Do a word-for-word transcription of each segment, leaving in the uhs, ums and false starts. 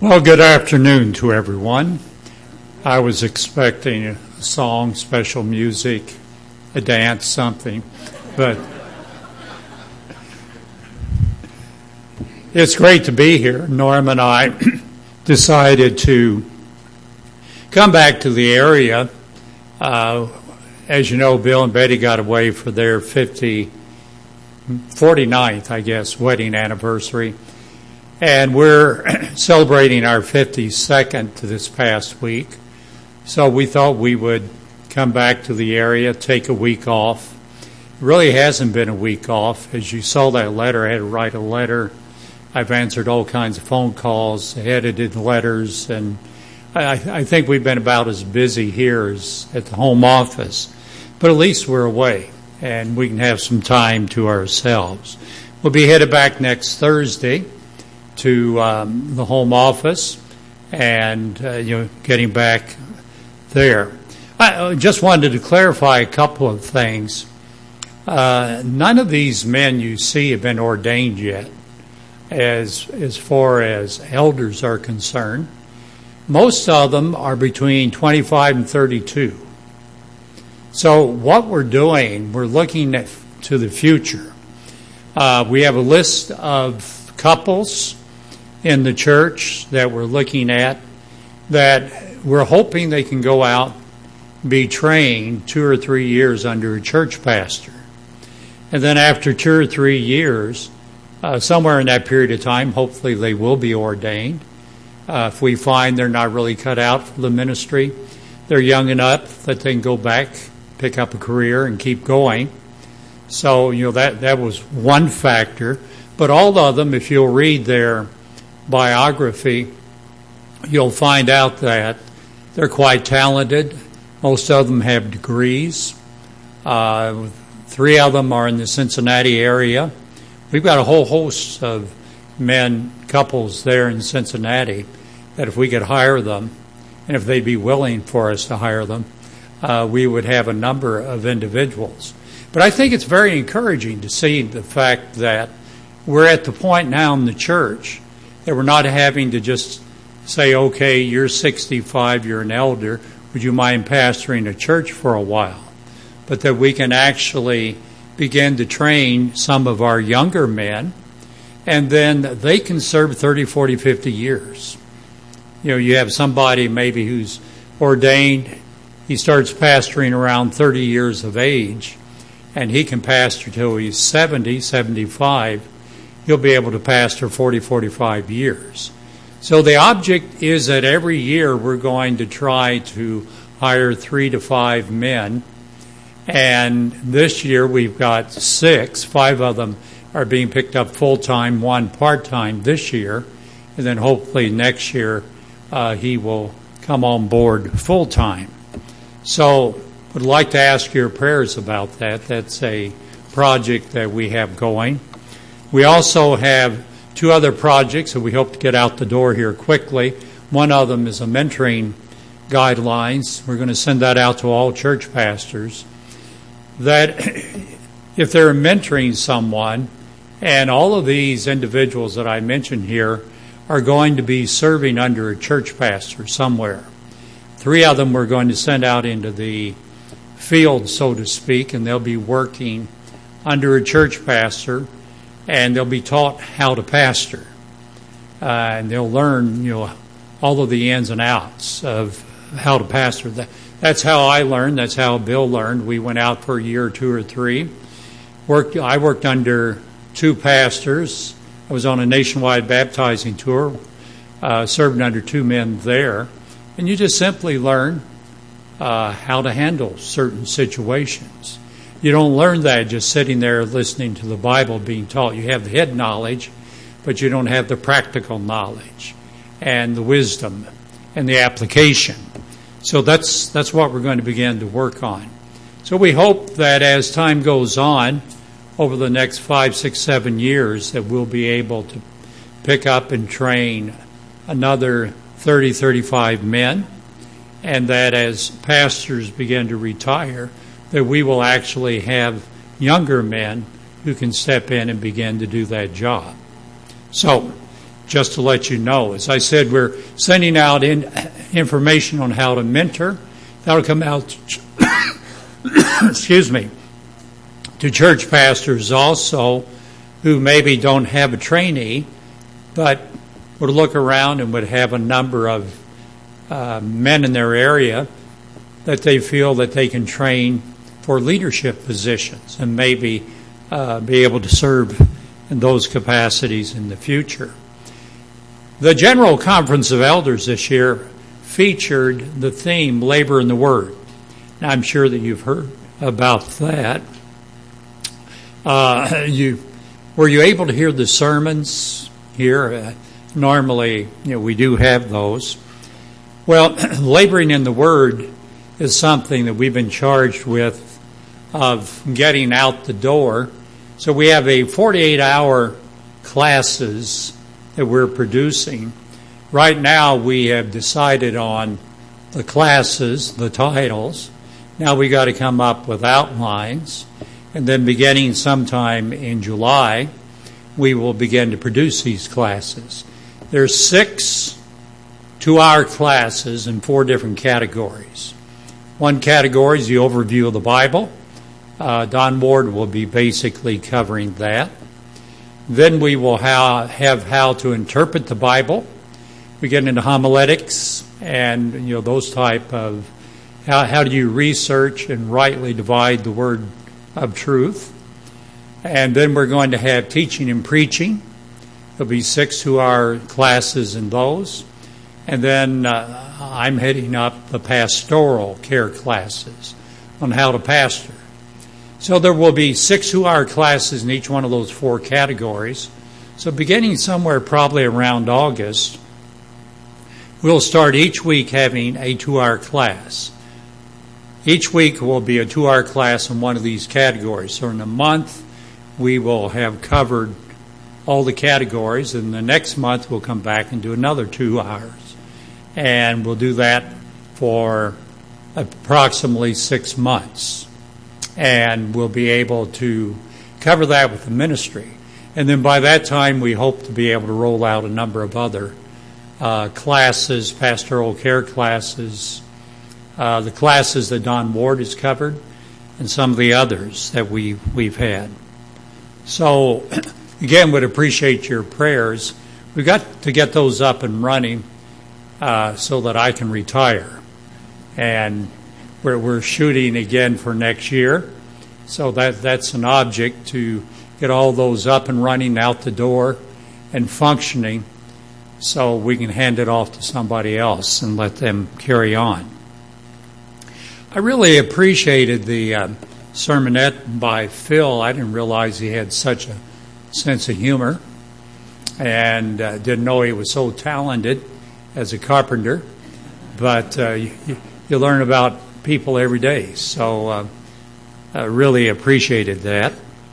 Well, good afternoon to everyone. I was expecting a song, special music, a dance, something, but it's great to be here. Norm and I decided to come back to the area. Uh, as you know, Bill and Betty got away for their fifty, forty-ninth, I guess, wedding anniversary. And we're celebrating our fifty-second this past week. So we thought we would come back to the area, take a week off. It really hasn't been a week off. As you saw that letter, I had to write a letter. I've answered all kinds of phone calls, edited letters, and I, I think we've been about as busy here as at the home office. But at least we're away, and we can have some time to ourselves. We'll be headed back next Thursday to um, the home office and, uh, you know, getting back there. I just wanted to clarify a couple of things. Uh, none of these men you see have been ordained yet as, as far as elders are concerned. Most of them are between twenty-five and thirty-two. So what we're doing, we're looking at, to the future. Uh, we have a list of couples in the church that we're looking at that we're hoping they can go out, be trained two or three years under a church pastor. And then after two or three years, uh, somewhere in that period of time, hopefully they will be ordained. Uh, if we find they're not really cut out for the ministry, they're young enough that they can go back, pick up a career, and keep going. So, you know, that, that was one factor. But all of them, if you'll read their biography, you'll find out that they're quite talented. Most of them have degrees. Uh, three of them are in the Cincinnati area. We've got a whole host of men, couples there in Cincinnati that if we could hire them, and if they'd be willing for us to hire them, uh, we would have a number of individuals. But I think it's very encouraging to see the fact that we're at the point now in the church that we're not having to just say, okay, you're sixty-five, you're an elder, would you mind pastoring a church for a while? But that we can actually begin to train some of our younger men, and then they can serve thirty, forty, fifty years. You know, you have somebody maybe who's ordained, he starts pastoring around thirty years of age, and he can pastor till he's seventy, seventy-five. He'll be able to pastor forty, forty-five years. So the object is that every year we're going to try to hire three to five men. And this year we've got six. Five of them are being picked up full-time, one part-time this year. And then hopefully next year uh, he will come on board full-time. So would like to ask your prayers about that. That's a project that we have going. We also have two other projects that we hope to get out the door here quickly. One of them is a mentoring guidelines. We're going to send that out to all church pastors. That if they're mentoring someone, and all of these individuals that I mentioned here are going to be serving under a church pastor somewhere. Three of them we're going to send out into the field, so to speak, and they'll be working under a church pastor, and they'll be taught how to pastor. Uh, and they'll learn, you know, all of the ins and outs of how to pastor. That, that's how I learned. That's how Bill learned. We went out for a year or two or three. Worked. I worked under two pastors. I was on a nationwide baptizing tour, uh, serving under two men there. And you just simply learn uh, how to handle certain situations. You don't learn that just sitting there listening to the Bible being taught. You have the head knowledge, but you don't have the practical knowledge and the wisdom and the application. So that's that's what we're going to begin to work on. So we hope that as time goes on, over the next five, six, seven years, that we'll be able to pick up and train another thirty, thirty-five men, and that as pastors begin to retire, that we will actually have younger men who can step in and begin to do that job. So just to let you know. As I said, we're sending out in, information on how to mentor. That'll come out, to, excuse me, to church pastors also who maybe don't have a trainee, but would look around and would have a number of uh, men in their area that they feel that they can train for leadership positions and maybe uh, be able to serve in those capacities in the future. The General Conference of Elders this year featured the theme, Labor in the Word. Now, I'm sure that you've heard about that. Uh, you were you able to hear the sermons here? Uh, normally, you know, we do have those. Well, laboring in the Word is something that we've been charged with of getting out the door. So we have a forty-eight hour classes that we're producing. Right now we have decided on the classes, the titles. Now we got to come up with outlines. And then beginning sometime in July, we will begin to produce these classes. There's six two-hour classes in four different categories. One category is the overview of the Bible. Uh, Don Ward will be basically covering that. Then we will ha- have how to interpret the Bible. We get into homiletics and you know those type of how, how do you research and rightly divide the word of truth. And then we're going to have teaching and preaching. There'll be six two-hour classes in those. And then uh, I'm heading up the pastoral care classes on how to pastor. So there will be six two-hour classes in each one of those four categories. So beginning somewhere probably around August, we'll start each week having a two-hour class. Each week will be a two-hour class in one of these categories. So in a month, we will have covered all the categories, and the next month we'll come back and do another two hours. And we'll do that for approximately six months. And we'll be able to cover that with the ministry. And then by that time, we hope to be able to roll out a number of other uh, classes, pastoral care classes, uh, the classes that Don Ward has covered, and some of the others that we, we've had. So, again, would appreciate your prayers. We've got to get those up and running uh, so that I can retire. And We're, we're shooting again for next year. So that that's an object to get all those up and running out the door and functioning so we can hand it off to somebody else and let them carry on. I really appreciated the uh, sermonette by Phil. I didn't realize he had such a sense of humor and uh, didn't know he was so talented as a carpenter. But uh, you, you learn about people every day, so uh, I really appreciated that.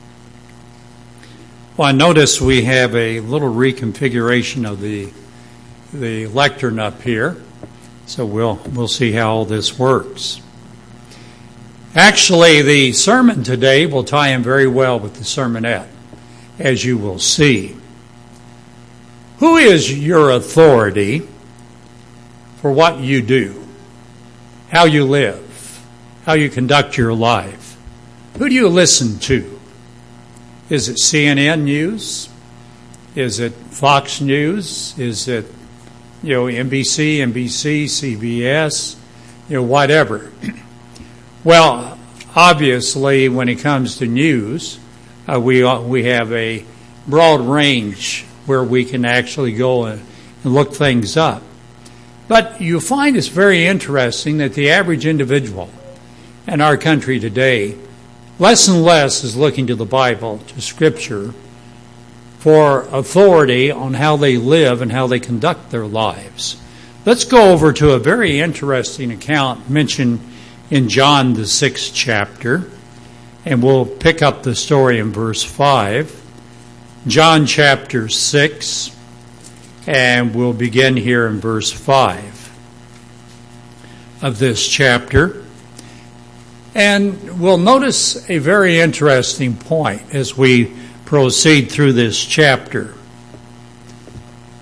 Well, I notice we have a little reconfiguration of the the lectern up here, so we'll we'll see how all this works. Actually, the sermon today will tie in very well with the sermonette, as you will see. Who is your authority for what you do? How you live, how you conduct your life. Who do you listen to? Is it C N N News? Is it Fox News? Is it, you know, N B C, N B C, C B S, you know, whatever? Well, obviously, when it comes to news, uh, we we have a broad range where we can actually go and, and look things up. But you find it's very interesting that the average individual in our country today, less and less is looking to the Bible, to Scripture, for authority on how they live and how they conduct their lives. Let's go over to a very interesting account mentioned in John, the sixth chapter, and we'll pick up the story in verse five. John chapter six. And we'll begin here in verse five of this chapter. And we'll notice a very interesting point as we proceed through this chapter.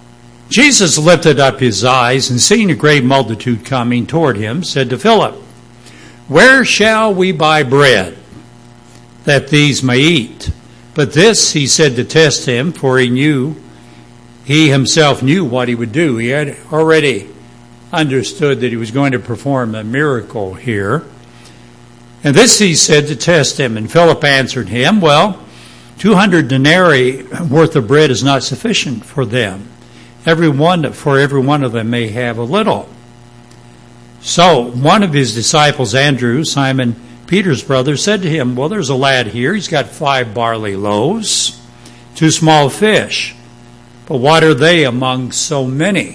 Jesus lifted up his eyes, and seeing a great multitude coming toward him, said to Philip, "Where shall we buy bread, that these may eat?" But this he said to test him, for he knew, he himself knew what he would do. He had already understood that he was going to perform a miracle here. And this he said to test him. And Philip answered him, "Well, two hundred denarii worth of bread is not sufficient for them. Every one, for every one of them may have a little." So one of his disciples, Andrew, Simon Peter's brother, said to him, "Well, there's a lad here. He's got five barley loaves, two small fish. But what are they among so many?"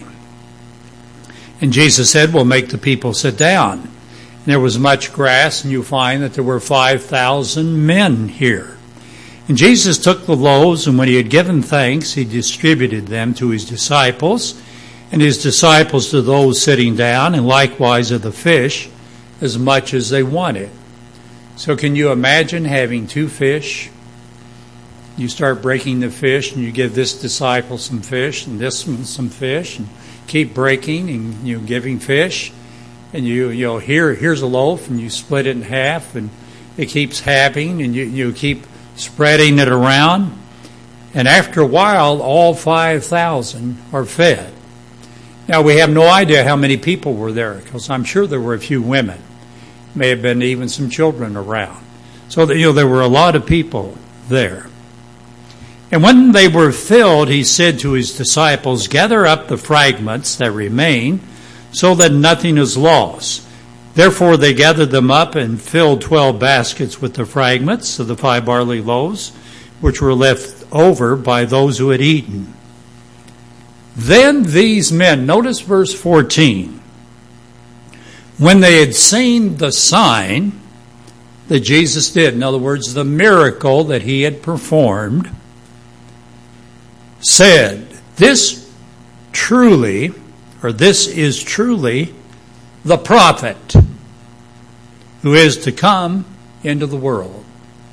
And Jesus said, "Well, make the people sit down." And there was much grass, and you find that there were five thousand men here. And Jesus took the loaves, and when he had given thanks, he distributed them to his disciples, and his disciples to those sitting down, and likewise of the fish, as much as they wanted. So can you imagine having two fish? You start breaking the fish, and you give this disciple some fish, and this one some fish, and keep breaking, and you know, giving fish, and you you know here here's a loaf, and you split it in half, and it keeps halving, and you you keep spreading it around, and after a while, all five thousand are fed. Now, we have no idea how many people were there, because I'm sure there were a few women. May have been even some children around. So, that, you know, there were a lot of people there. And when they were filled, he said to his disciples, "Gather up the fragments that remain, so that nothing is lost." Therefore they gathered them up and filled twelve baskets with the fragments of the five barley loaves, which were left over by those who had eaten. Then these men, notice verse fourteen, when they had seen the sign that Jesus did, in other words, the miracle that he had performed, said, "This truly, or this is truly the prophet who is to come into the world."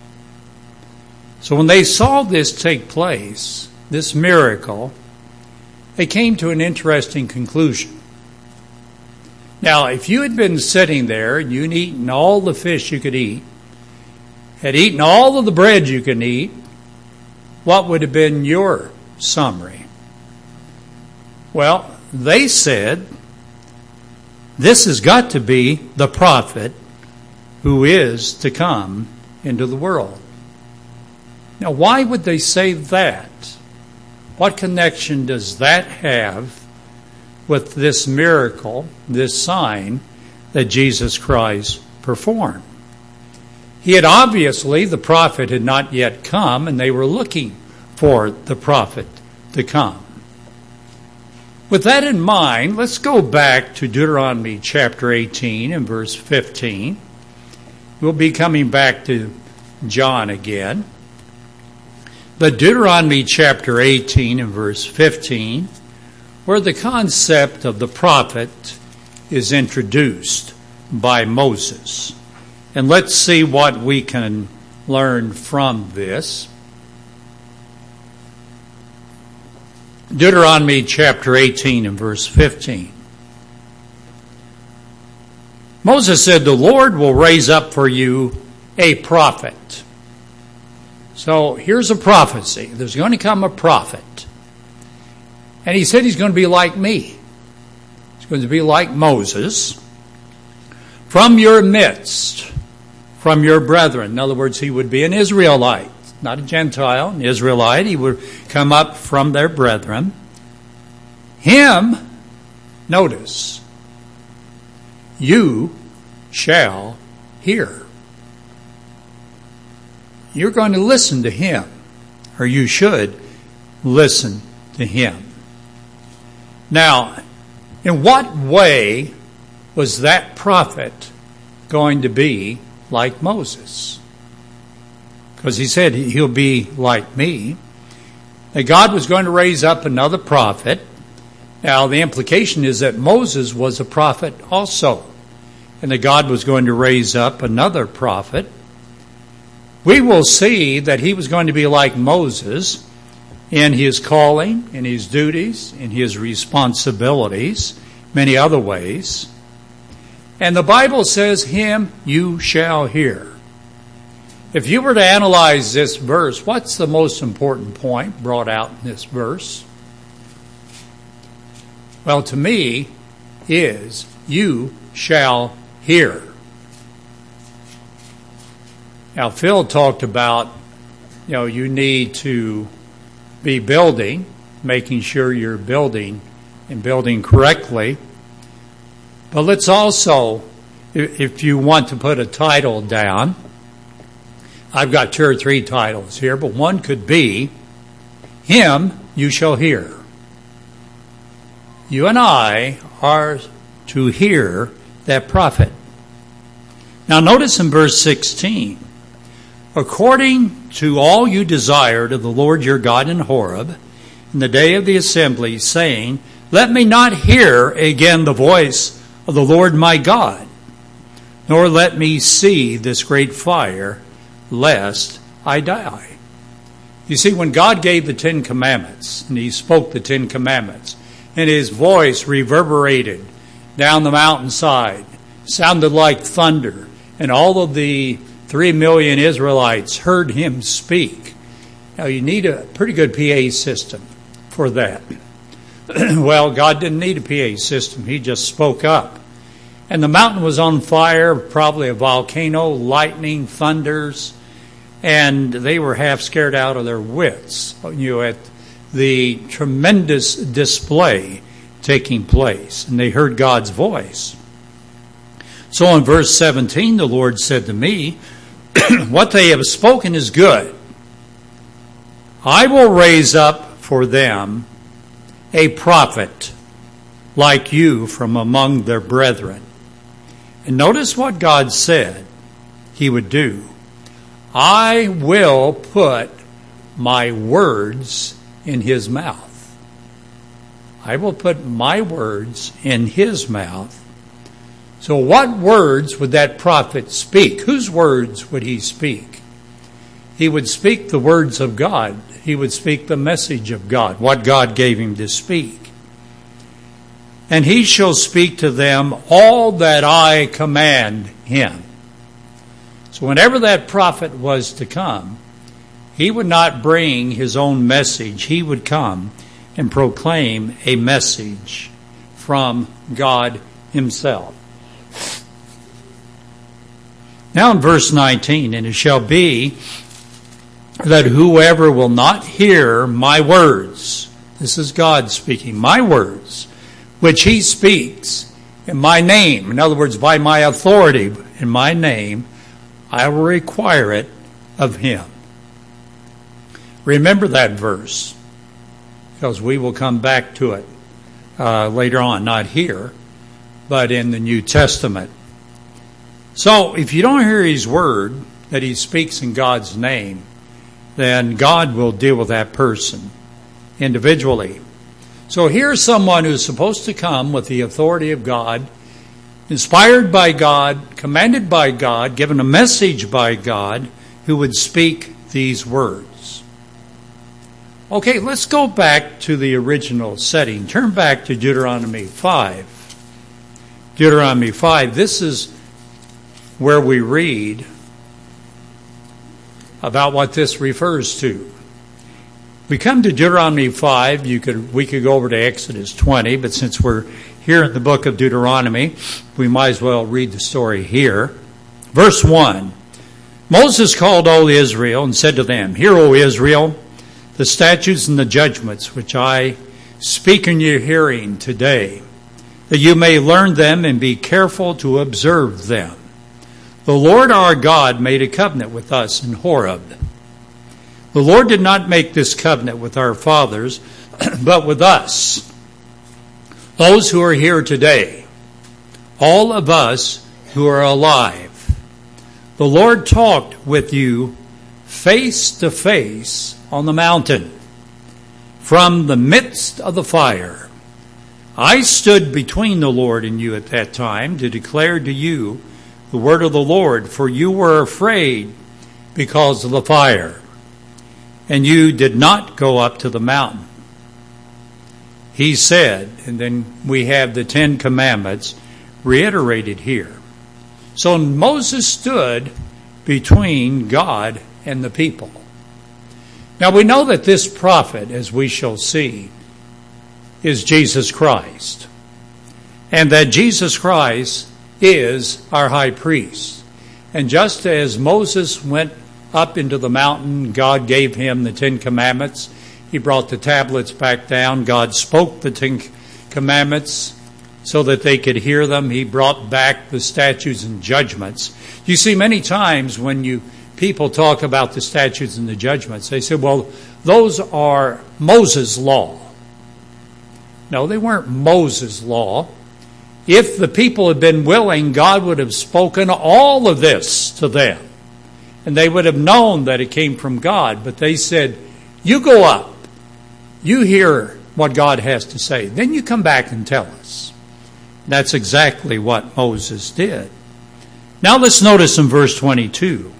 So when they saw this take place, this miracle, they came to an interesting conclusion. Now, if you had been sitting there and you'd eaten all the fish you could eat, had eaten all of the bread you could eat, what would have been your summary? Well, they said, this has got to be the prophet who is to come into the world. Now, why would they say that? What connection does that have with this miracle, this sign that Jesus Christ performed? He had obviously, the prophet had not yet come, and they were looking for the prophet to come. With that in mind, let's go back to Deuteronomy chapter eighteen and verse fifteen. We'll be coming back to John again. But Deuteronomy chapter eighteen and verse fifteen, where the concept of the prophet is introduced by Moses. And let's see what we can learn from this. Deuteronomy chapter eighteen and verse fifteen. Moses said, "The Lord will raise up for you a prophet." So here's a prophecy. There's going to come a prophet. And he said he's going to be like me. He's going to be like Moses. From your midst, from your brethren. In other words, he would be an Israelite, not a Gentile, an Israelite. He would come up from their brethren. Him, notice, you shall hear. You're going to listen to him, or you should listen to him. Now, in what way was that prophet going to be like Moses? Because he said he'll be like me. That God was going to raise up another prophet. Now, the implication is that Moses was a prophet also, and that God was going to raise up another prophet. We will see that he was going to be like Moses in his calling, in his duties, in his responsibilities, many other ways. And the Bible says, him you shall hear. If you were to analyze this verse, what's the most important point brought out in this verse? Well, to me, is you shall hear. Now, Phil talked about, you know, you need to be building, making sure you're building and building correctly. But let's also, if you want to put a title down, I've got two or three titles here, but one could be, him you shall hear. You and I are to hear that prophet. Now notice in verse sixteen, according to all you desired of the Lord your God in Horeb, in the day of the assembly, saying, let me not hear again the voice of the Lord my God, nor let me see this great fire, lest I die. You see, when God gave the Ten Commandments, and he spoke the Ten Commandments, and his voice reverberated down the mountainside, sounded like thunder, and all of the three million Israelites heard him speak. Now, you need a pretty good P A system for that. Well, God didn't need a P A system. He just spoke up. And the mountain was on fire, probably a volcano, lightning, thunders, and they were half scared out of their wits, you know, at the tremendous display taking place. And they heard God's voice. So in verse seventeen, the Lord said to me, what they have spoken is good. I will raise up for them a prophet like you from among their brethren. And notice what God said he would do. I will put my words in his mouth. I will put my words in his mouth. So what words would that prophet speak? Whose words would he speak? He would speak the words of God. He would speak the message of God, what God gave him to speak. And he shall speak to them all that I command him. So whenever that prophet was to come, he would not bring his own message. He would come and proclaim a message from God himself. Now in verse nineteen, and it shall be that whoever will not hear my words, this is God speaking, my words, which he speaks in my name, in other words, by my authority, in my name, I will require it of him. Remember that verse, because we will come back to it uh, later on, not here, but in the New Testament. So if you don't hear his word, that he speaks in God's name, then God will deal with that person individually. So here's someone who's supposed to come with the authority of God, inspired by God, commanded by God, given a message by God, who would speak these words. Okay, let's go back to the original setting. Turn back to Deuteronomy five. Deuteronomy five, this is where we read about what this refers to. We come to Deuteronomy five, you could we could go over to Exodus twenty, but since we're here in the book of Deuteronomy, we might as well read the story here. Verse one, Moses called all Israel and said to them, Hear, O Israel, the statutes and the judgments which I speak in your hearing today, that you may learn them and be careful to observe them. The Lord our God made a covenant with us in Horeb. The Lord did not make this covenant with our fathers, but with us, those who are here today, all of us who are alive. The Lord talked with you face to face on the mountain, from the midst of the fire. I stood between the Lord and you at that time to declare to you the word of the Lord, for you were afraid because of the fire. and you did not go up to the mountain. He said, and then we have the Ten Commandments reiterated here. So Moses stood between God and the people. Now we know that this prophet, as we shall see, is Jesus Christ. And that Jesus Christ is our high priest. And just as Moses went up into the mountain, God gave him the Ten Commandments. He brought the tablets back down. God spoke the Ten Commandments so that they could hear them. He brought back the statutes and judgments. You see, many times when you people talk about the statutes and the judgments, they say, well, those are Moses' law. No, they weren't Moses' law. If the people had been willing, God would have spoken all of this to them. And they would have known that it came from God. But they said, you go up. You hear what God has to say. Then you come back and tell us. That's exactly what Moses did. Now let's notice in verse twenty-two.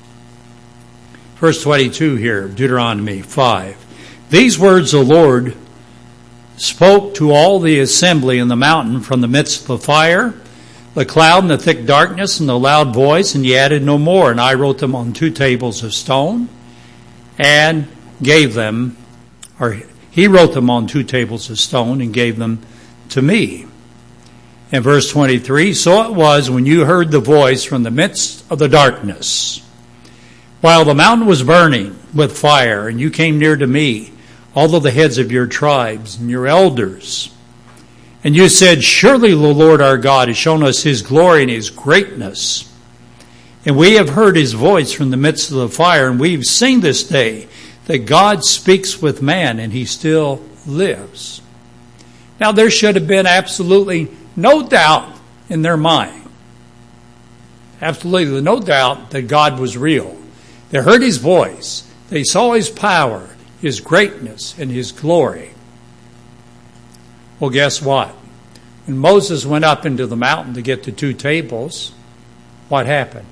Verse twenty-two here, Deuteronomy five. These words the Lord spoke to all the assembly in the mountain from the midst of the fire, the cloud and the thick darkness and the loud voice, and he added no more. And I wrote them on two tables of stone and gave them, or he wrote them on two tables of stone and gave them to me. In verse twenty-three, so it was when you heard the voice from the midst of the darkness, while the mountain was burning with fire, and you came near to me, all of the heads of your tribes and your elders. And you said, surely the Lord our God has shown us his glory and his greatness. And we have heard his voice from the midst of the fire, and we've seen this day that God speaks with man and he still lives. Now there should have been absolutely no doubt in their mind. Absolutely no doubt that God was real. They heard his voice. They saw his power, his greatness, and his glory. Well, guess what? When Moses went up into the mountain to get the two tables, what happened?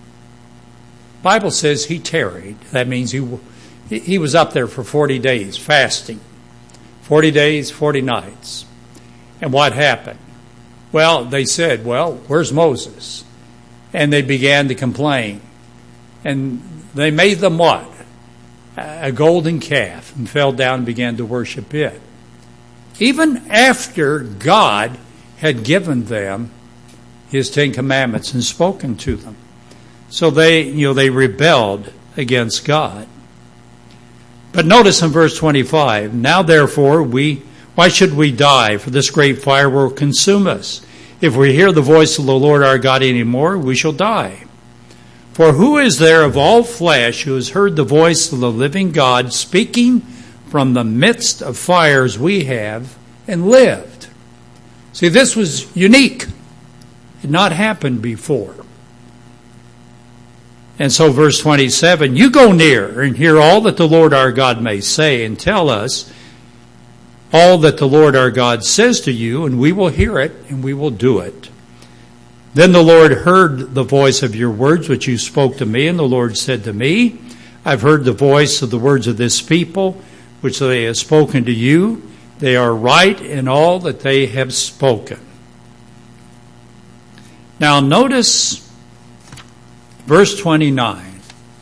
The Bible says he tarried. That means he he was up there for forty days fasting. forty days, forty nights. And what happened? Well, they said, well, where's Moses? And they began to complain. And they made them what? A golden calf, and fell down and began to worship it. Even after God had given them his Ten Commandments and spoken to them. So they, you know, they rebelled against God. But notice in verse twenty-five, now therefore we, why should we die? For this great fire will consume us. If we hear the voice of the Lord our God anymore, we shall die. For who is there of all flesh who has heard the voice of the living God speaking from the midst of fires we have and lived? See, this was unique. It had not happened before. And so verse twenty-seven, you go near and hear all that the Lord our God may say, and tell us all that the Lord our God says to you, and we will hear it and we will do it. Then the Lord heard the voice of your words which you spoke to me, and the Lord said to me, I've heard the voice of the words of this people, which they have spoken to you. They are right in all that they have spoken. Now notice verse twenty-nine.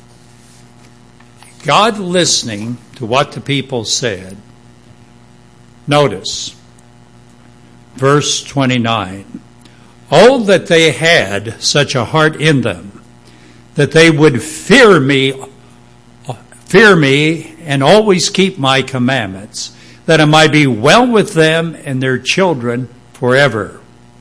God listening to what the people said. Notice verse twenty-nine. Oh, that they had such a heart in them, that they would fear me, fear me, and always keep my commandments, that it might be well with them and their children forever.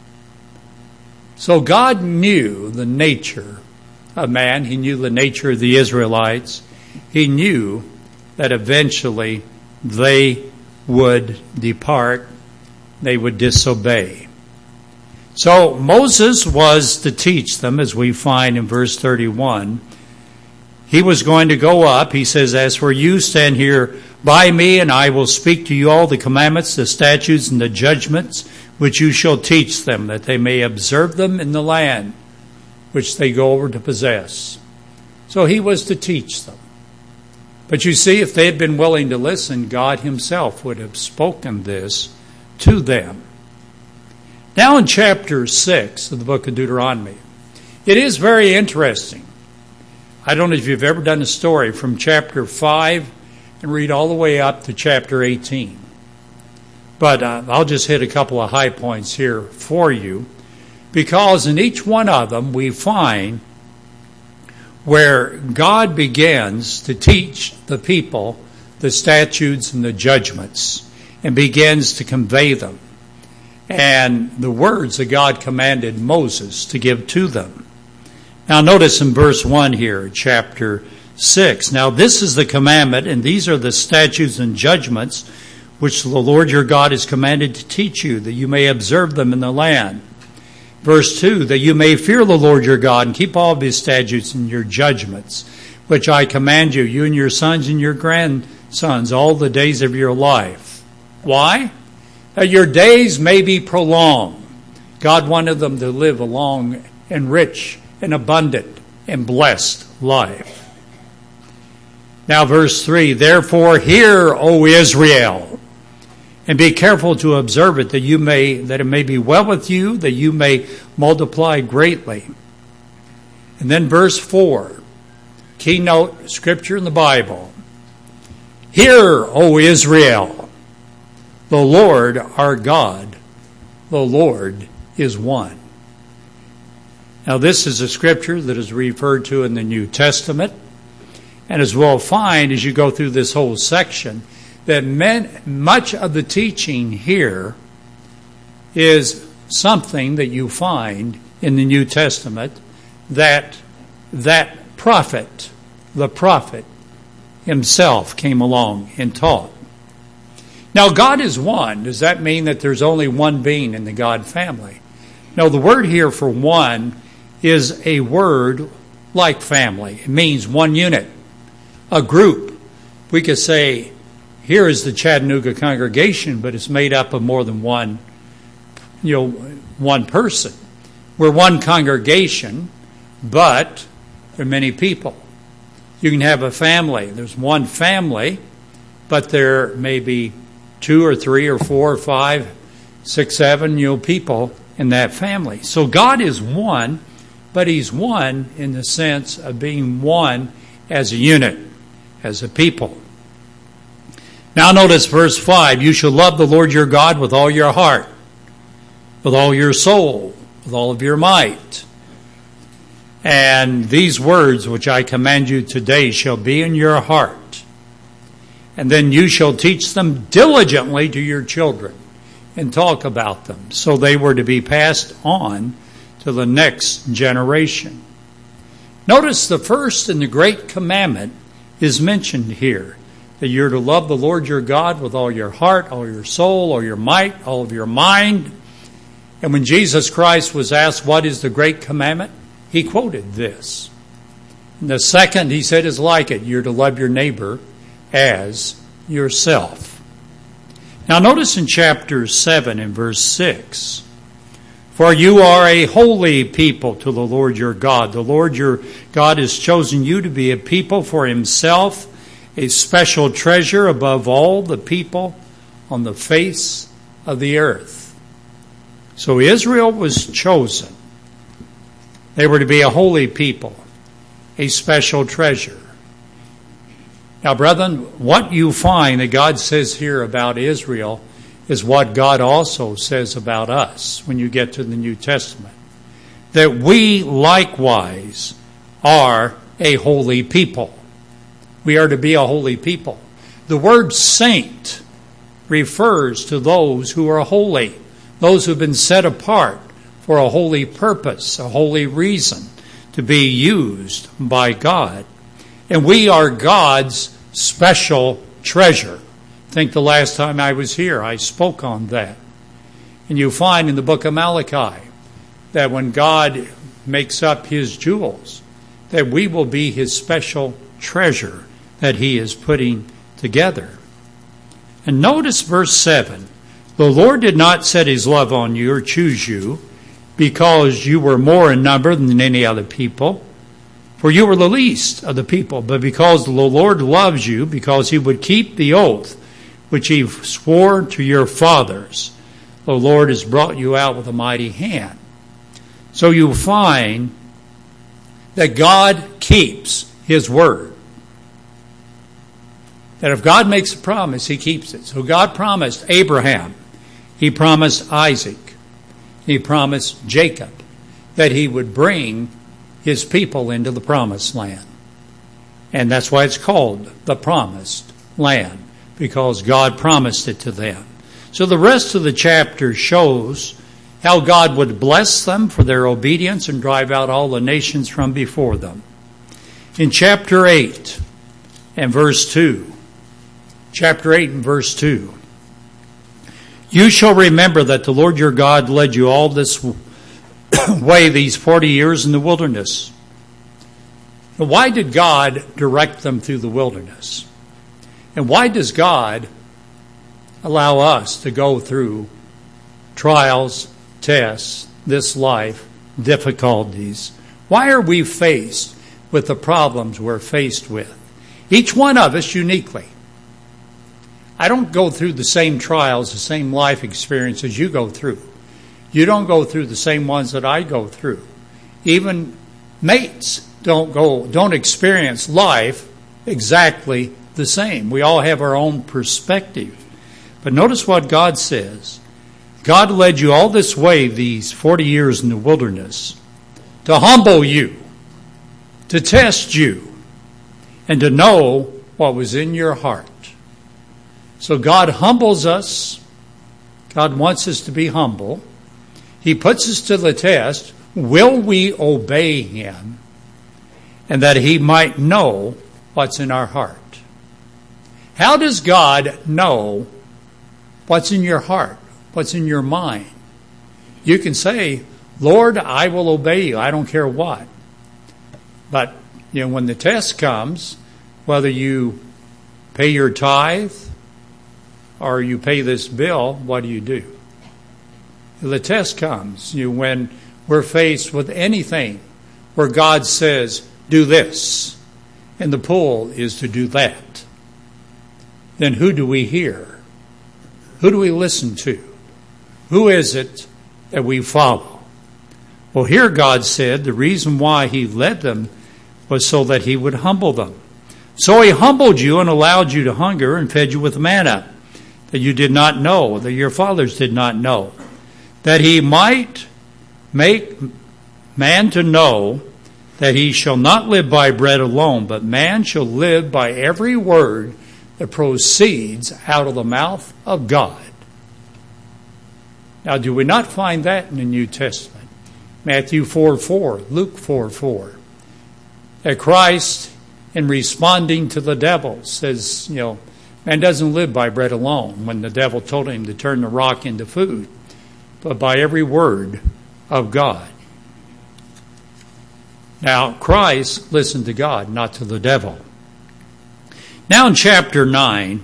So God knew the nature of man. He knew the nature of the Israelites. He knew that eventually they would depart, they would disobey. So Moses was to teach them, as we find in verse thirty-one. He was going to go up. He says, as for you, stand here by me, and I will speak to you all the commandments, the statutes, and the judgments, which you shall teach them, that they may observe them in the land which they go over to possess. So he was to teach them. But you see, if they had been willing to listen, God himself would have spoken this to them. Now in chapter six of the book of Deuteronomy, it is very interesting. I don't know if you've ever done a story from chapter five and read all the way up to chapter eighteen. But uh, I'll just hit a couple of high points here for you, because in each one of them we find where God begins to teach the people the statutes and the judgments and begins to convey them, and the words that God commanded Moses to give to them. Now notice in verse one here, chapter six. Now this is the commandment, and these are the statutes and judgments which the Lord your God has commanded to teach you, that you may observe them in the land. Verse two, that you may fear the Lord your God and keep all of his statutes and your judgments, which I command you, you and your sons and your grandsons, all the days of your life. Why? That your days may be prolonged. God wanted them to live a long and rich and abundant and blessed life. Now verse three, therefore hear, O Israel, and be careful to observe it, that you may that it may be well with you, that you may multiply greatly. And then verse four, keynote scripture in the Bible. Hear, O Israel, the Lord our God, the Lord is one. Now this is a scripture that is referred to in the New Testament, and as we'll find as you go through this whole section, that men, much of the teaching here is something that you find in the New Testament that that prophet, the prophet himself came along and taught. Now God is one. Does that mean that there's only one being in the God family? No, the word here for one is a word like family. It means one unit, a group. We could say, here is the Chattanooga congregation, but it's made up of more than one, you know, one person. We're one congregation, but there are many people. You can have a family. There's one family, but there may be two or three or four or five, six, seven, you know, people in that family. So God is one, but he's one in the sense of being one as a unit, as a people. Now notice verse five, you shall love the Lord your God with all your heart, with all your soul, with all of your might. And these words which I command you today shall be in your heart. And then you shall teach them diligently to your children and talk about them. So they were to be passed on to the next generation. Notice the first and the great commandment is mentioned here, that you're to love the Lord your God with all your heart, all your soul, all your might, all of your mind. And when Jesus Christ was asked, what is the great commandment? He quoted this. And the second, he said, is like it. You're to love your neighbor as yourself. Now notice in chapter seven and verse six, for you are a holy people to the Lord your God. The Lord your God has chosen you to be a people for himself, a special treasure above all the people on the face of the earth. So Israel was chosen. They were to be a holy people, a special treasure. Now, brethren, what you find that God says here about Israel is what God also says about us when you get to the New Testament. That we likewise are a holy people. We are to be a holy people. The word saint refers to those who are holy, those who have been set apart for a holy purpose, a holy reason to be used by God. And we are God's special treasure. I think the last time I was here, I spoke on that. And you find in the book of Malachi that when God makes up his jewels, that we will be his special treasure that he is putting together. And notice verse seven. The Lord did not set his love on you or choose you because you were more in number than any other people, For you were the least of the people, but because the Lord loves you, because he would keep the oath which he swore to your fathers, the Lord has brought you out with a mighty hand. So you find that God keeps his word. That if God makes a promise, he keeps it. So God promised Abraham, he promised Isaac, he promised Jacob that he would bring his people into the promised land. And that's why it's called the promised land, because God promised it to them. So the rest of the chapter shows how God would bless them for their obedience and drive out all the nations from before them. In chapter eight and verse two, chapter eight and verse two, you shall remember that the Lord your God led you all this way these forty years in the wilderness. Now, why did God direct them through the wilderness? And why does God allow us to go through trials, tests, this life, difficulties? Why are we faced with the problems we're faced with? Each one of us uniquely. I don't go through the same trials, the same life experiences you go through. You don't go through the same ones that I go through. Even mates don't go, don't experience life exactly the same. We all have our own perspective. But notice what God says. God led you all this way these forty years in the wilderness to humble you, to test you, and to know what was in your heart. So God humbles us. God wants us to be humble. He puts us to the test. Will we obey him? And that he might know what's in our heart. How does God know what's in your heart? What's in your mind? You can say, Lord, I will obey you. I don't care what. But, you know, when the test comes, whether you pay your tithe or you pay this bill, what do you do? The test comes. You know, when we're faced with anything where God says, do this, and the pull is to do that, then who do we hear? Who do we listen to? Who is it that we follow? Well, here God said the reason why he led them was so that he would humble them. So he humbled you and allowed you to hunger and fed you with manna that you did not know, that your fathers did not know, that he might make man to know that he shall not live by bread alone, but man shall live by every word that proceeds out of the mouth of God. Now, do we not find that in the New Testament? Matthew four four, Luke four four. That Christ, in responding to the devil, says, you know, man doesn't live by bread alone, when the devil told him to turn the rock into food, but by every word of God. Now, Christ listened to God, not to the devil. Now in chapter nine,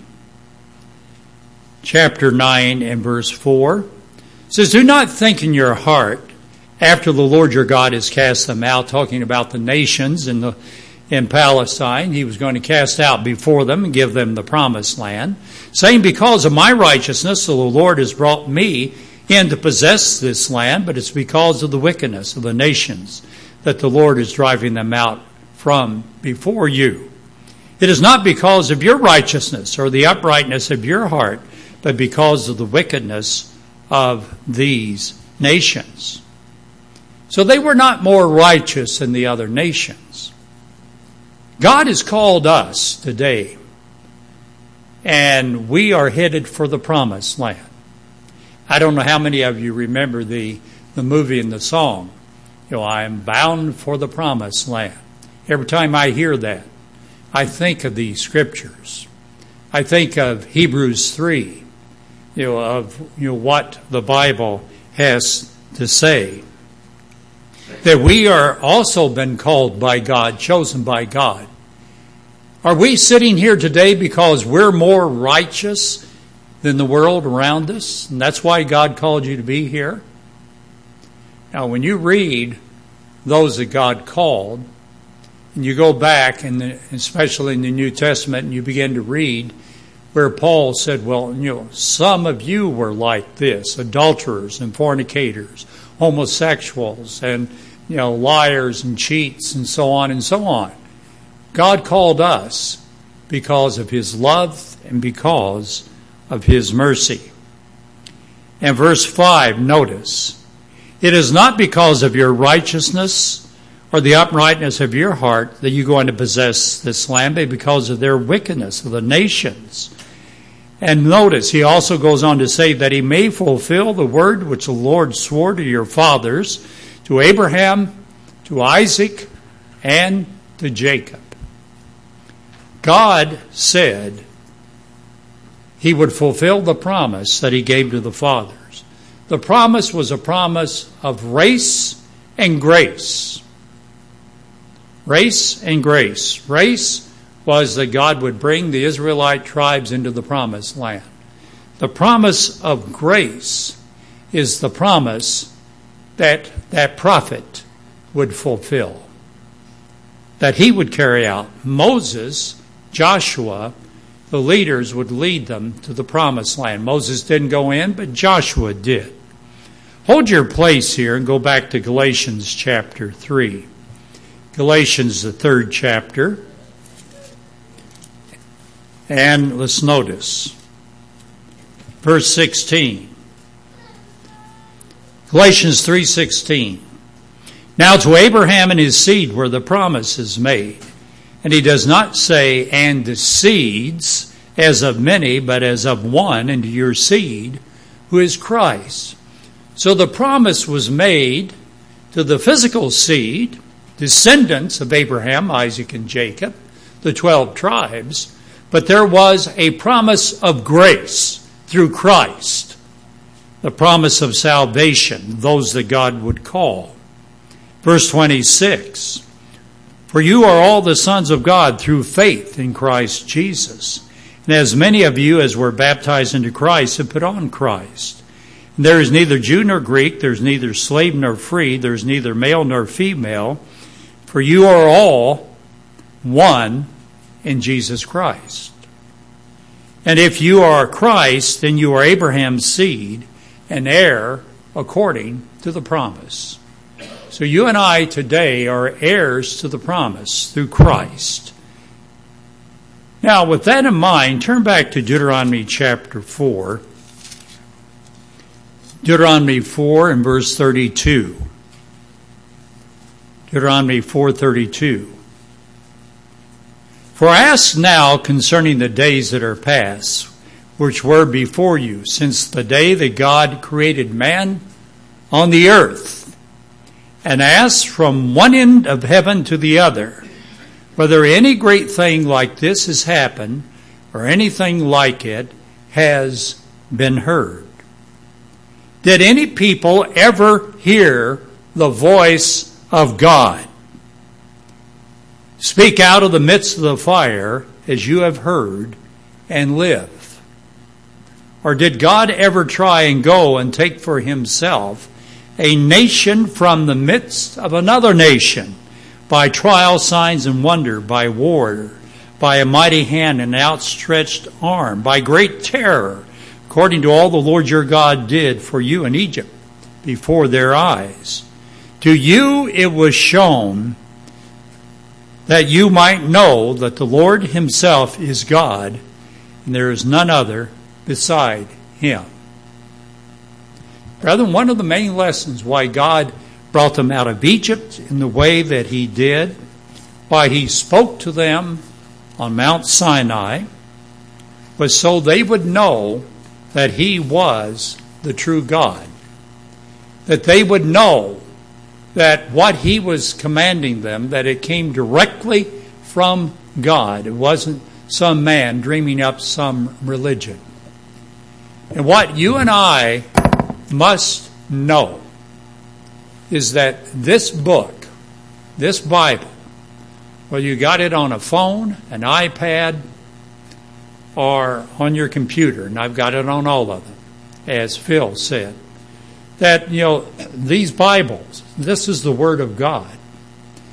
chapter nine and verse four, it says, do not think in your heart, after the Lord your God has cast them out, talking about the nations in the in Palestine, he was going to cast out before them and give them the promised land, saying, because of my righteousness, the Lord has brought me in to possess this land, but it's because of the wickedness of the nations that the Lord is driving them out from before you. It is not because of your righteousness or the uprightness of your heart, but because of the wickedness of these nations. So they were not more righteous than the other nations. God has called us today, and we are headed for the promised land. I don't know how many of you remember the, the movie and the song, you know, I am bound for the promised land. Every time I hear that, I think of these scriptures. I think of Hebrews three, you know, of you know what the Bible has to say. That we are also been called by God, chosen by God. Are we sitting here today because we're more righteous than the world around us, and that's why God called you to be here? Now, when you read those that God called, And you go back, and especially in the New Testament, and you begin to read where Paul said, well, you know, some of you were like this, adulterers and fornicators, homosexuals, and, you know, liars and cheats, and so on and so on. God called us because of his love and because of his mercy. And verse five, notice, it is not because of your righteousness or the uprightness of your heart that you're going to possess this land, but because of their wickedness, of the nations. And notice, he also goes on to say that he may fulfill the word which the Lord swore to your fathers, to Abraham, to Isaac, and to Jacob. God said he would fulfill the promise that he gave to the fathers. The promise was a promise of race and grace. Race and grace. Race was that God would bring the Israelite tribes into the promised land. The promise of grace is the promise that that prophet would fulfill, that he would carry out. Moses, Joshua, the leaders would lead them to the promised land. Moses didn't go in, but Joshua did. Hold your place here and go back to Galatians chapter three. Galatians, the third chapter. And let's notice verse sixteen. Galatians three sixteen. Now to Abraham and his seed were the promises made. And he does not say, and the seeds, as of many, but as of one, and to your seed, who is Christ. So the promise was made to the physical seed, descendants of Abraham, Isaac, and Jacob, the twelve tribes, but there was a promise of grace through Christ, the promise of salvation, those that God would call. Verse twenty-six, for you are all the sons of God through faith in Christ Jesus. And as many of you as were baptized into Christ have put on Christ. And there is neither Jew nor Greek, there is neither slave nor free, there is neither male nor female, for you are all one in Jesus Christ. And if you are Christ, then you are Abraham's seed and heir according to the promise. So you and I today are heirs to the promise through Christ. Now, with that in mind, turn back to Deuteronomy chapter four. Deuteronomy four and verse thirty-two. Deuteronomy four thirty-two. For ask now concerning the days that are past, which were before you, since the day that God created man on the earth, and ask from one end of heaven to the other, whether any great thing like this has happened, or anything like it has been heard. Did any people ever hear the voice of God speak out of the midst of the fire, as you have heard, and live? Or did God ever try and go and take for himself a nation from the midst of another nation, by trial, signs, and wonder, by war, by a mighty hand and outstretched arm, by great terror, according to all the Lord your God did for you in Egypt before their eyes? To you it was shown that you might know that the Lord himself is God, and there is none other beside him. Brethren, one of the main lessons why God brought them out of Egypt in the way that he did, why he spoke to them on Mount Sinai, was so they would know that he was the true God. That they would know that what he was commanding them, that it came directly from God. It wasn't some man dreaming up some religion. And what you and I must know is that this book, this Bible, whether you got it on a phone, an iPad, or on your computer, and I've got it on all of them, as Phil said, that, you know, these Bibles, this is the Word of God.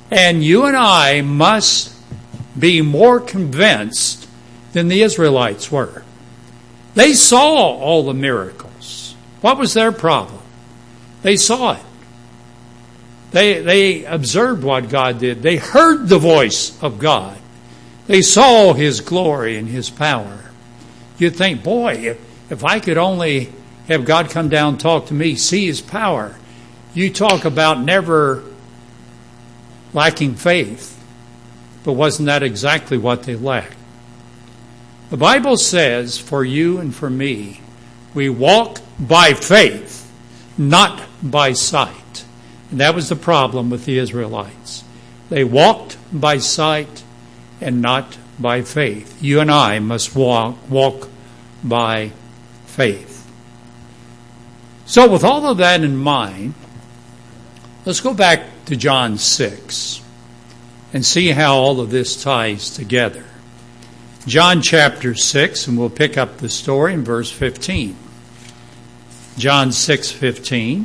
And you and I must be more convinced than the Israelites were. They saw all the miracles. What was their problem? They saw it. They, they observed what God did. They heard the voice of God. They saw His glory and His power. You'd think, boy, if, if I could only have God come down and talk to me, see His power. You talk about never lacking faith. But wasn't that exactly what they lacked? The Bible says, for you and for me, we walk by faith, not by sight. And that was the problem with the Israelites. They walked by sight and not by faith. You and I must walk, walk by faith. So with all of that in mind, let's go back to John six and see how all of this ties together. John chapter six, and we'll pick up the story in verse fifteen. John six fifteen.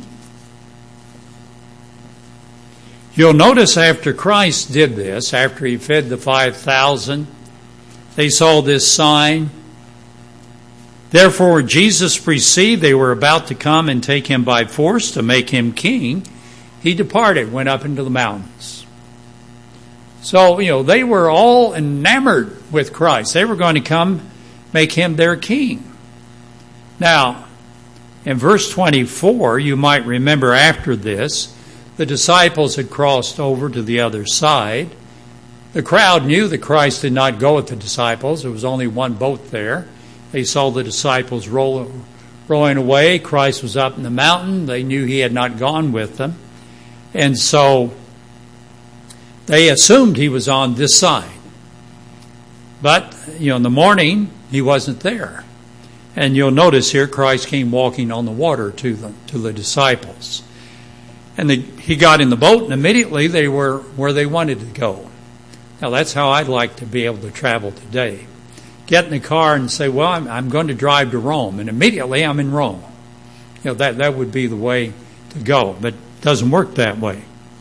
You'll notice after Christ did this, after He fed the five thousand, they saw this sign. Therefore Jesus perceived they were about to come and take Him by force to make Him king. He departed, went up into the mountains. So, you know, they were all enamored with Christ. They were going to come make Him their king. Now, in verse twenty-four, you might remember after this, the disciples had crossed over to the other side. The crowd knew that Christ did not go with the disciples. There was only one boat there. They saw the disciples roll, rowing away. Christ was up in the mountain. They knew He had not gone with them. And so they assumed He was on this side. But, you know, in the morning, He wasn't there. And you'll notice here Christ came walking on the water to them, to the disciples. And they, He got in the boat, and immediately they were where they wanted to go. Now, that's how I'd like to be able to travel today. Get in the car and say, well, I'm, I'm going to drive to Rome, and immediately I'm in Rome. You know, that, that would be the way to go, but it doesn't work that way.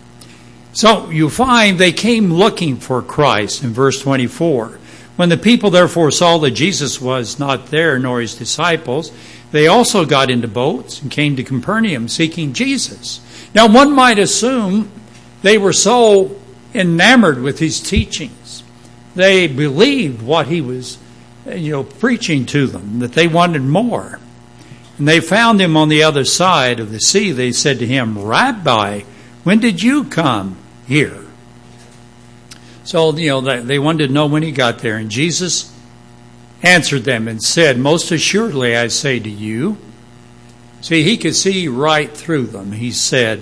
So you find they came looking for Christ in verse twenty-four. When the people therefore saw that Jesus was not there, nor His disciples, they also got into boats and came to Capernaum seeking Jesus. Now, one might assume they were so enamored with His teachings. They believed what He was, you know, preaching to them, that they wanted more. And they found Him on the other side of the sea. They said to Him, Rabbi, when did you come here? So, you know, they wanted to know when He got there. And Jesus answered them and said, most assuredly I say to you. See, He could see right through them. He said,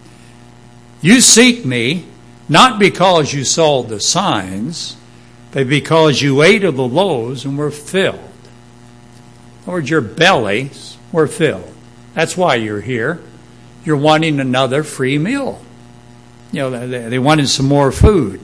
you seek me, not because you saw the signs, but because you ate of the loaves and were filled. In other words, your bellies were filled. That's why you're here. You're wanting another free meal. You know, they, they wanted some more food.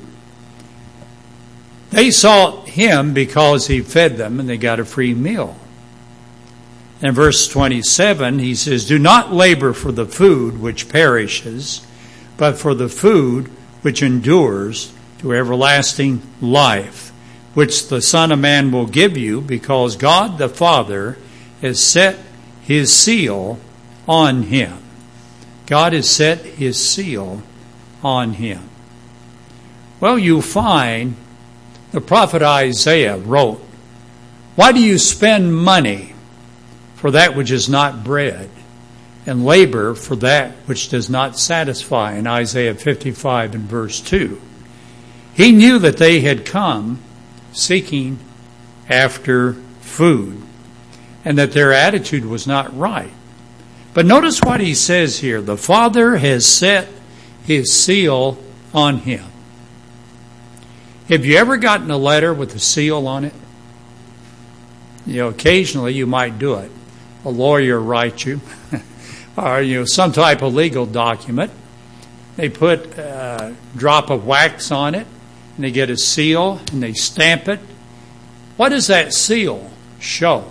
They sought Him because He fed them and they got a free meal. In verse twenty-seven, He says, do not labor for the food which perishes, but for the food which endures to everlasting life, which the Son of Man will give you, because God the Father has set His seal on Him. God has set His seal on Him. Well, you find the prophet Isaiah wrote, why do you spend money for that which is not bread, and labor for that which does not satisfy? In Isaiah fifty-five and verse two. He knew that they had come seeking after food, and that their attitude was not right. But notice what he says here. The Father has set His seal on Him. Have you ever gotten a letter with a seal on it? You know, occasionally you might do it. A lawyer writes you, or, you know, some type of legal document. They put a drop of wax on it, and they get a seal, and they stamp it. What does that seal show?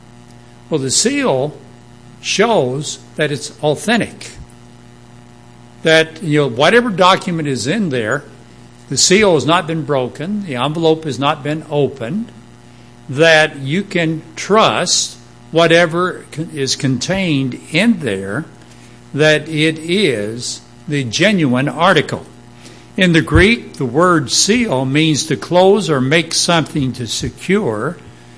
Well, the seal shows that it's authentic. that, you know, whatever document is in there, the seal has not been broken, the envelope has not been opened, that you can trust whatever is contained in there, that it is the genuine article. In the Greek, the word seal means to close or make something to secure.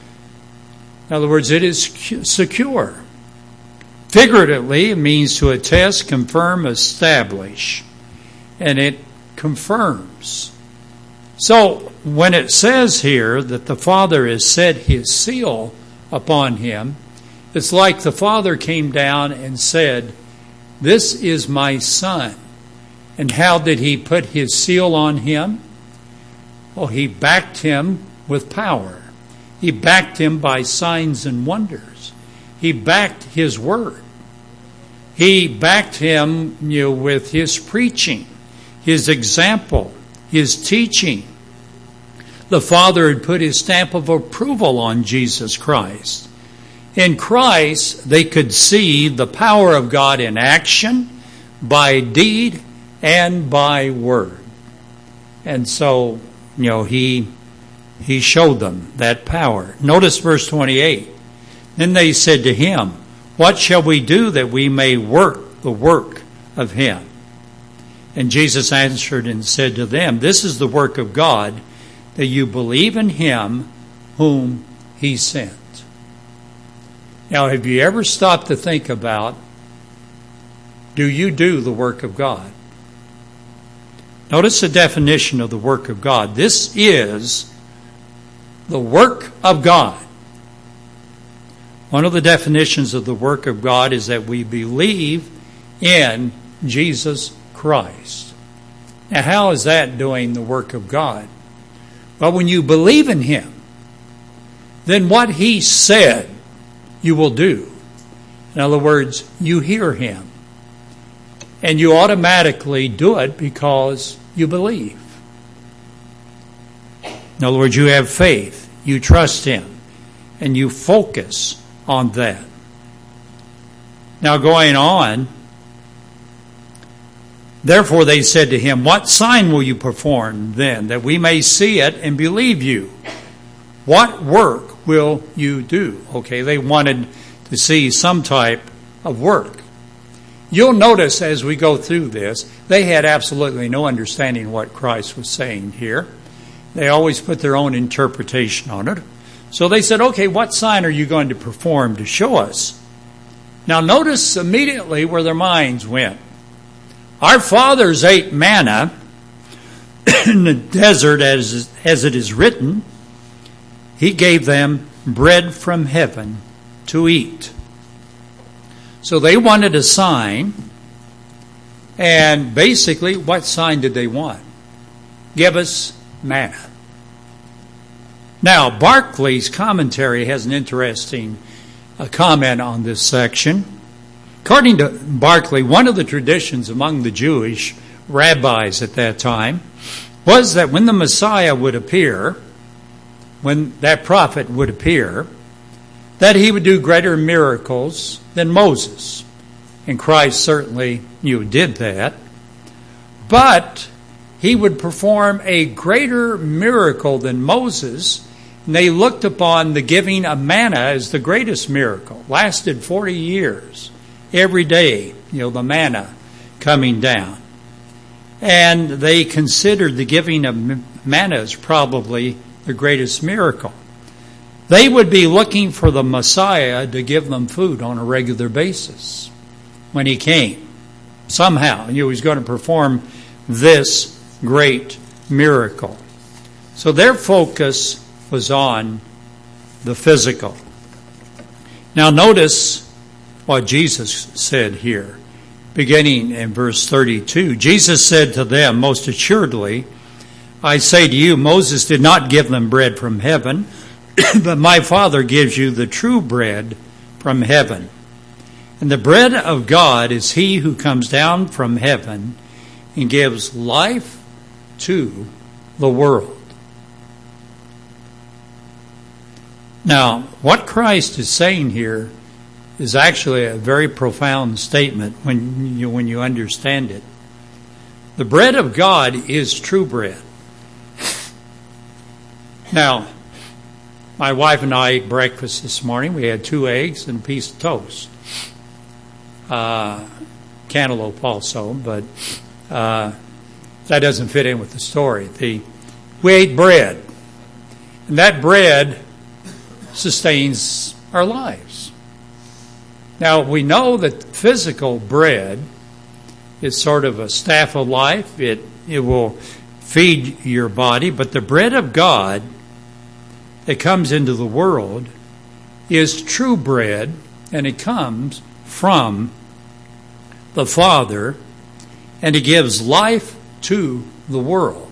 In other words, it is secure. Figuratively, it means to attest, confirm, establish. And it confirms. So, when it says here that the Father has set his seal upon him, it's like the Father came down and said, "This is my Son." And how did he put his seal on him? Well, he backed him with power. He backed him by signs and wonders. He backed his word. He backed him, you know, with his preaching, his example, his teaching. The Father had put his stamp of approval on Jesus Christ. In Christ, they could see the power of God in action, by deed, and by word. And so, you know, he he showed them that power. Notice verse twenty-eight. Then they said to him, "What shall we do that we may work the work of him?" And Jesus answered and said to them, "This is the work of God, that you believe in him whom he sent." Now, have you ever stopped to think about, do you do the work of God? Notice the definition of the work of God. This is the work of God. One of the definitions of the work of God is that we believe in Jesus Christ. Now, how is that doing the work of God? Well, when you believe in him, then what he said you will do. In other words, you hear him. And you automatically do it because you believe. In other words, you have faith. You trust him. And you focus on that. Now going on, therefore they said to him, "What sign will you perform then, that we may see it and believe you? What work will you do?" Okay, they wanted to see some type of work. You'll notice as we go through this, they had absolutely no understanding of what Christ was saying here. They always put their own interpretation on it. So they said, "Okay, what sign are you going to perform to show us?" Now notice immediately where their minds went. Our fathers ate manna in the desert, as, as it is written, he gave them bread from heaven to eat. So they wanted a sign, and basically, what sign did they want? Give us manna. Now, Barclay's commentary has an interesting uh, comment on this section. According to Barclay, one of the traditions among the Jewish rabbis at that time was that when the Messiah would appear, when that prophet would appear, that he would do greater miracles than Moses. And Christ certainly, you know, did that. But he would perform a greater miracle than Moses. And they looked upon the giving of manna as the greatest miracle. Lasted forty years. Every day, you know, the manna coming down. And they considered the giving of manna as probably the greatest miracle. They would be looking for the Messiah to give them food on a regular basis when he came. Somehow, you know, he's going to perform this great miracle. So their focus was on the physical. Now notice what Jesus said here, beginning in verse thirty-two. Jesus said to them, "Most assuredly, I say to you, Moses did not give them bread from heaven, but my Father gives you the true bread from heaven. And the bread of God is he who comes down from heaven and gives life to the world." Now, what Christ is saying here is actually a very profound statement when you, when you understand it. The bread of God is true bread. Now, my wife and I ate breakfast this morning. We had two eggs and a piece of toast. Uh, cantaloupe also, but uh, that doesn't fit in with the story. The, we ate bread, and that bread sustains our lives. Now, we know that physical bread is sort of a staff of life. It, it will feed your body, but the bread of God that comes into the world is true bread, and it comes from the Father, and it gives life to the world.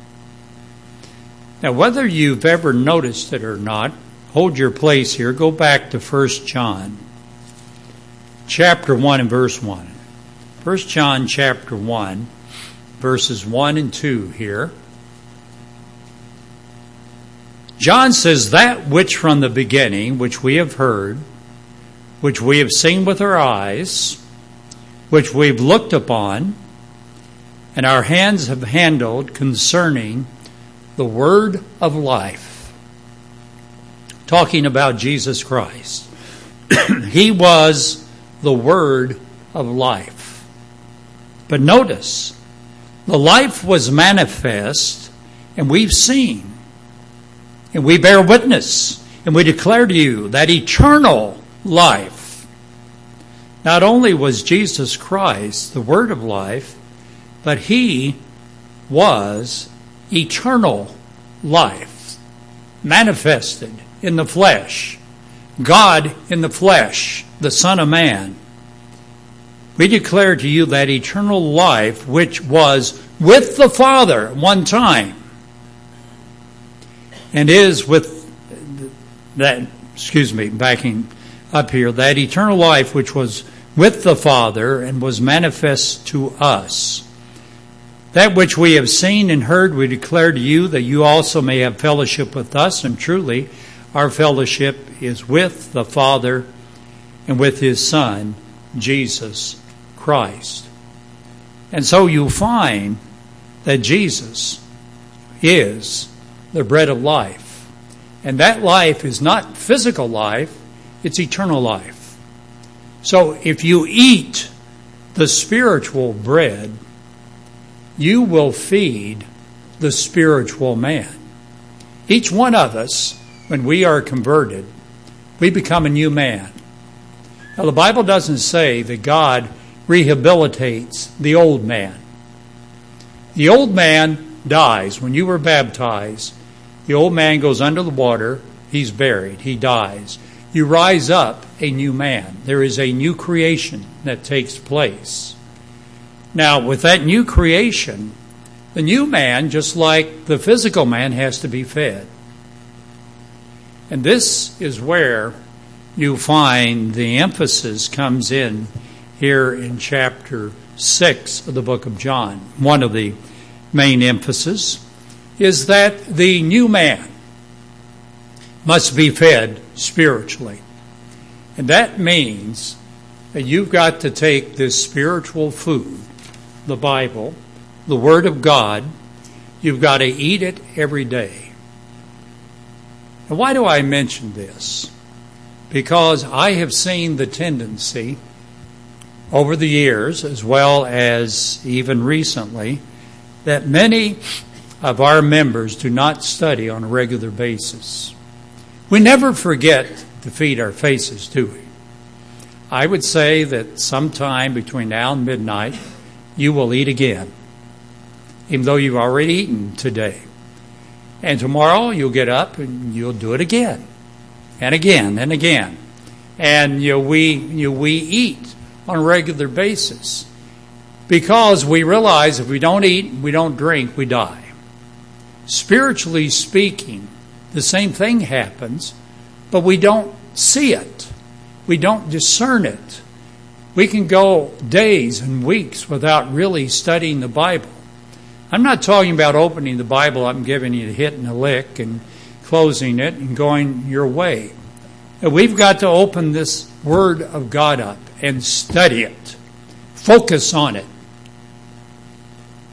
Now, whether you've ever noticed it or not, hold your place here. Go back to First John, chapter one and verse one. First John, chapter one, verses one and two here. John says, that which from the beginning, which we have heard, which we have seen with our eyes, which we've looked upon, and our hands have handled concerning the word of life. Talking about Jesus Christ. He was the word of life. But notice, the life was manifest, and we've seen, and we bear witness, and we declare to you that eternal life. Not only was Jesus Christ the word of life, but he was eternal life, manifested in the flesh. God in the flesh, the Son of Man. We declare to you that eternal life which was with the Father at one time, and is with that, excuse me, backing up here, that eternal life which was with the Father and was manifest to us. That which we have seen and heard we declare to you, that you also may have fellowship with us. And truly, our fellowship is with the Father and with his Son, Jesus Christ. And so you find that Jesus is the bread of life. And that life is not physical life, it's eternal life. So if you eat the spiritual bread, you will feed the spiritual man. Each one of us, when we are converted, we become a new man. Now, the Bible doesn't say that God rehabilitates the old man. The old man dies. When you were baptized, the old man goes under the water, he's buried, he dies. You rise up a new man. There is a new creation that takes place. Now, with that new creation, the new man, just like the physical man, has to be fed. And this is where you find the emphasis comes in here in chapter six of the book of John. One of the main emphasis is that the new man must be fed spiritually. And that means that you've got to take this spiritual food, the Bible, the Word of God, you've got to eat it every day. Now, why do I mention this? Because I have seen the tendency over the years, as well as even recently, that many of our members do not study on a regular basis. We never forget to feed our faces, do we? I would say that sometime between now and midnight, you will eat again, even though you've already eaten today. And tomorrow you'll get up and you'll do it again, and again, and again. And you know, we you know, we eat on a regular basis because we realize if we don't eat, we don't drink, we die. Spiritually speaking, the same thing happens, but we don't see it. We don't discern it. We can go days and weeks without really studying the Bible. I'm not talking about opening the Bible up and giving you a hit and a lick and closing it and going your way. We've got to open this Word of God up and study it. Focus on it.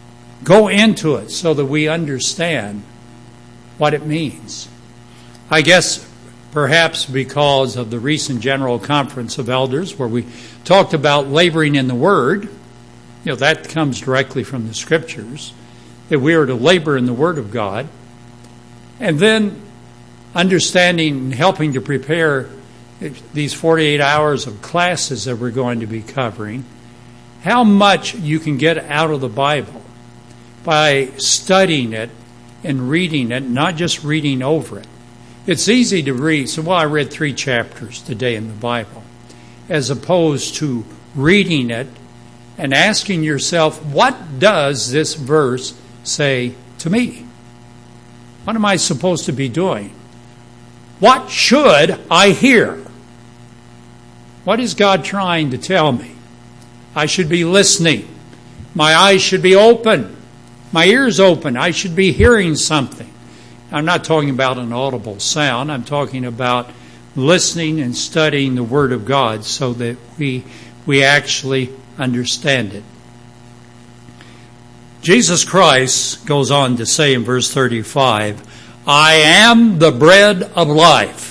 go into it so that we understand what it means. I guess perhaps because of the recent General Conference of Elders where we talked about laboring in the Word, you know, that comes directly from the Scriptures, that we are to labor in the Word of God, and then understanding and helping to prepare these forty-eight hours of classes that we're going to be covering, how much you can get out of the Bible by studying it and reading it, not just reading over it. It's easy to read. So, well, I read three chapters today in the Bible, as opposed to reading it and asking yourself, what does this verse say to me? What am I supposed to be doing? What should I hear? What is God trying to tell me? I should be listening. My eyes should be open. My ears open. I should be hearing something. I'm not talking about an audible sound. I'm talking about listening and studying the Word of God so that we we actually understand it. Jesus Christ goes on to say in verse thirty-five, I am the bread of life.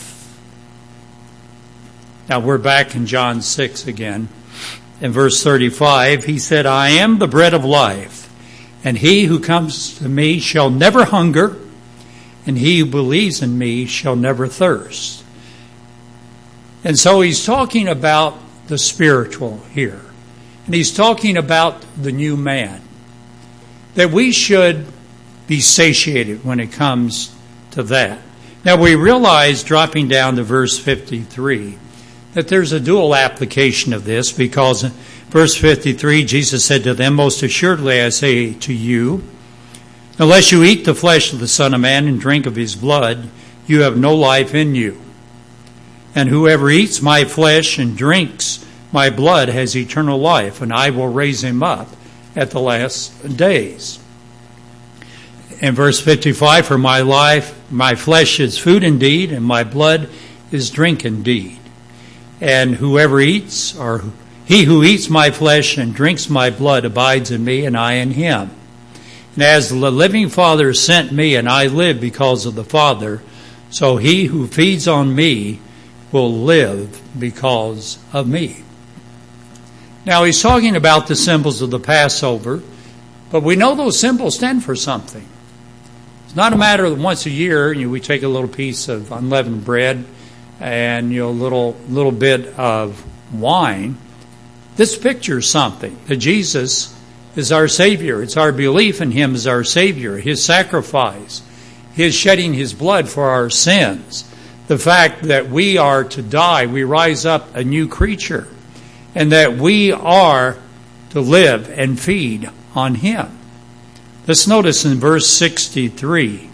Now we're back in John six again. In verse thirty-five, he said, I am the bread of life, and he who comes to me shall never hunger, and he who believes in me shall never thirst. And so he's talking about the spiritual here. And he's talking about the new man. That we should be satiated when it comes to that. Now we realize, dropping down to verse fifty-three, that there's a dual application of this, because in verse fifty-three, Jesus said to them, most assuredly I say to you, unless you eat the flesh of the Son of Man and drink of his blood, you have no life in you. And whoever eats my flesh and drinks my blood has eternal life, and I will raise him up at the last days. In verse fifty-five, for my life, my flesh is food indeed, and my blood is drink indeed. And whoever eats, or he who eats my flesh and drinks my blood abides in me, and I in him. And as the living Father sent me, and I live because of the Father, so he who feeds on me will live because of me. Now he's talking about the symbols of the Passover, but we know those symbols stand for something. It's not a matter of once a year, you know, we take a little piece of unleavened bread and, you know, a little, little bit of wine. This pictures something, that Jesus is our Savior. It's our belief in him as our Savior, his sacrifice, his shedding his blood for our sins, the fact that we are to die, we rise up a new creature, and that we are to live and feed on him. Let's notice in verse sixty-three,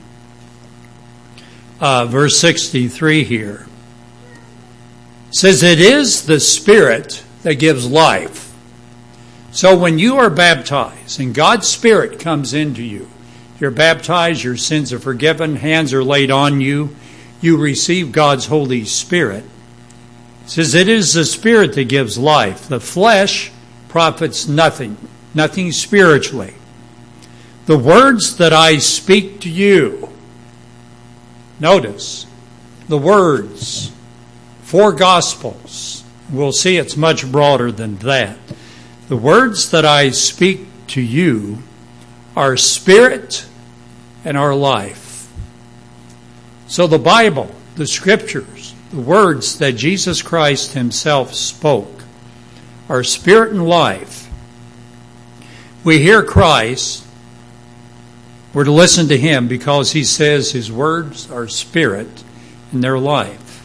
uh, verse sixty-three here, it says, it is the Spirit that gives life. So when you are baptized and God's Spirit comes into you, you're baptized, your sins are forgiven, hands are laid on you, you receive God's Holy Spirit. It says it is the Spirit that gives life. The flesh profits nothing, nothing spiritually. The words that I speak to you, notice, the words, four Gospels. We'll see it's much broader than that. The words that I speak to you are spirit and are life. So the Bible, the Scriptures, the words that Jesus Christ himself spoke are spirit and life. We hear Christ, we're to listen to him because he says his words are spirit and they're life.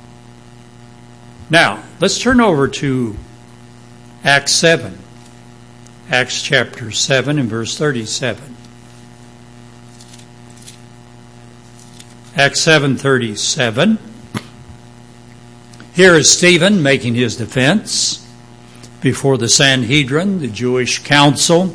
Now, let's turn over to Acts seven. Acts chapter seven and verse thirty-seven. Acts seven thirty-seven. Here is Stephen making his defense before the Sanhedrin, the Jewish council.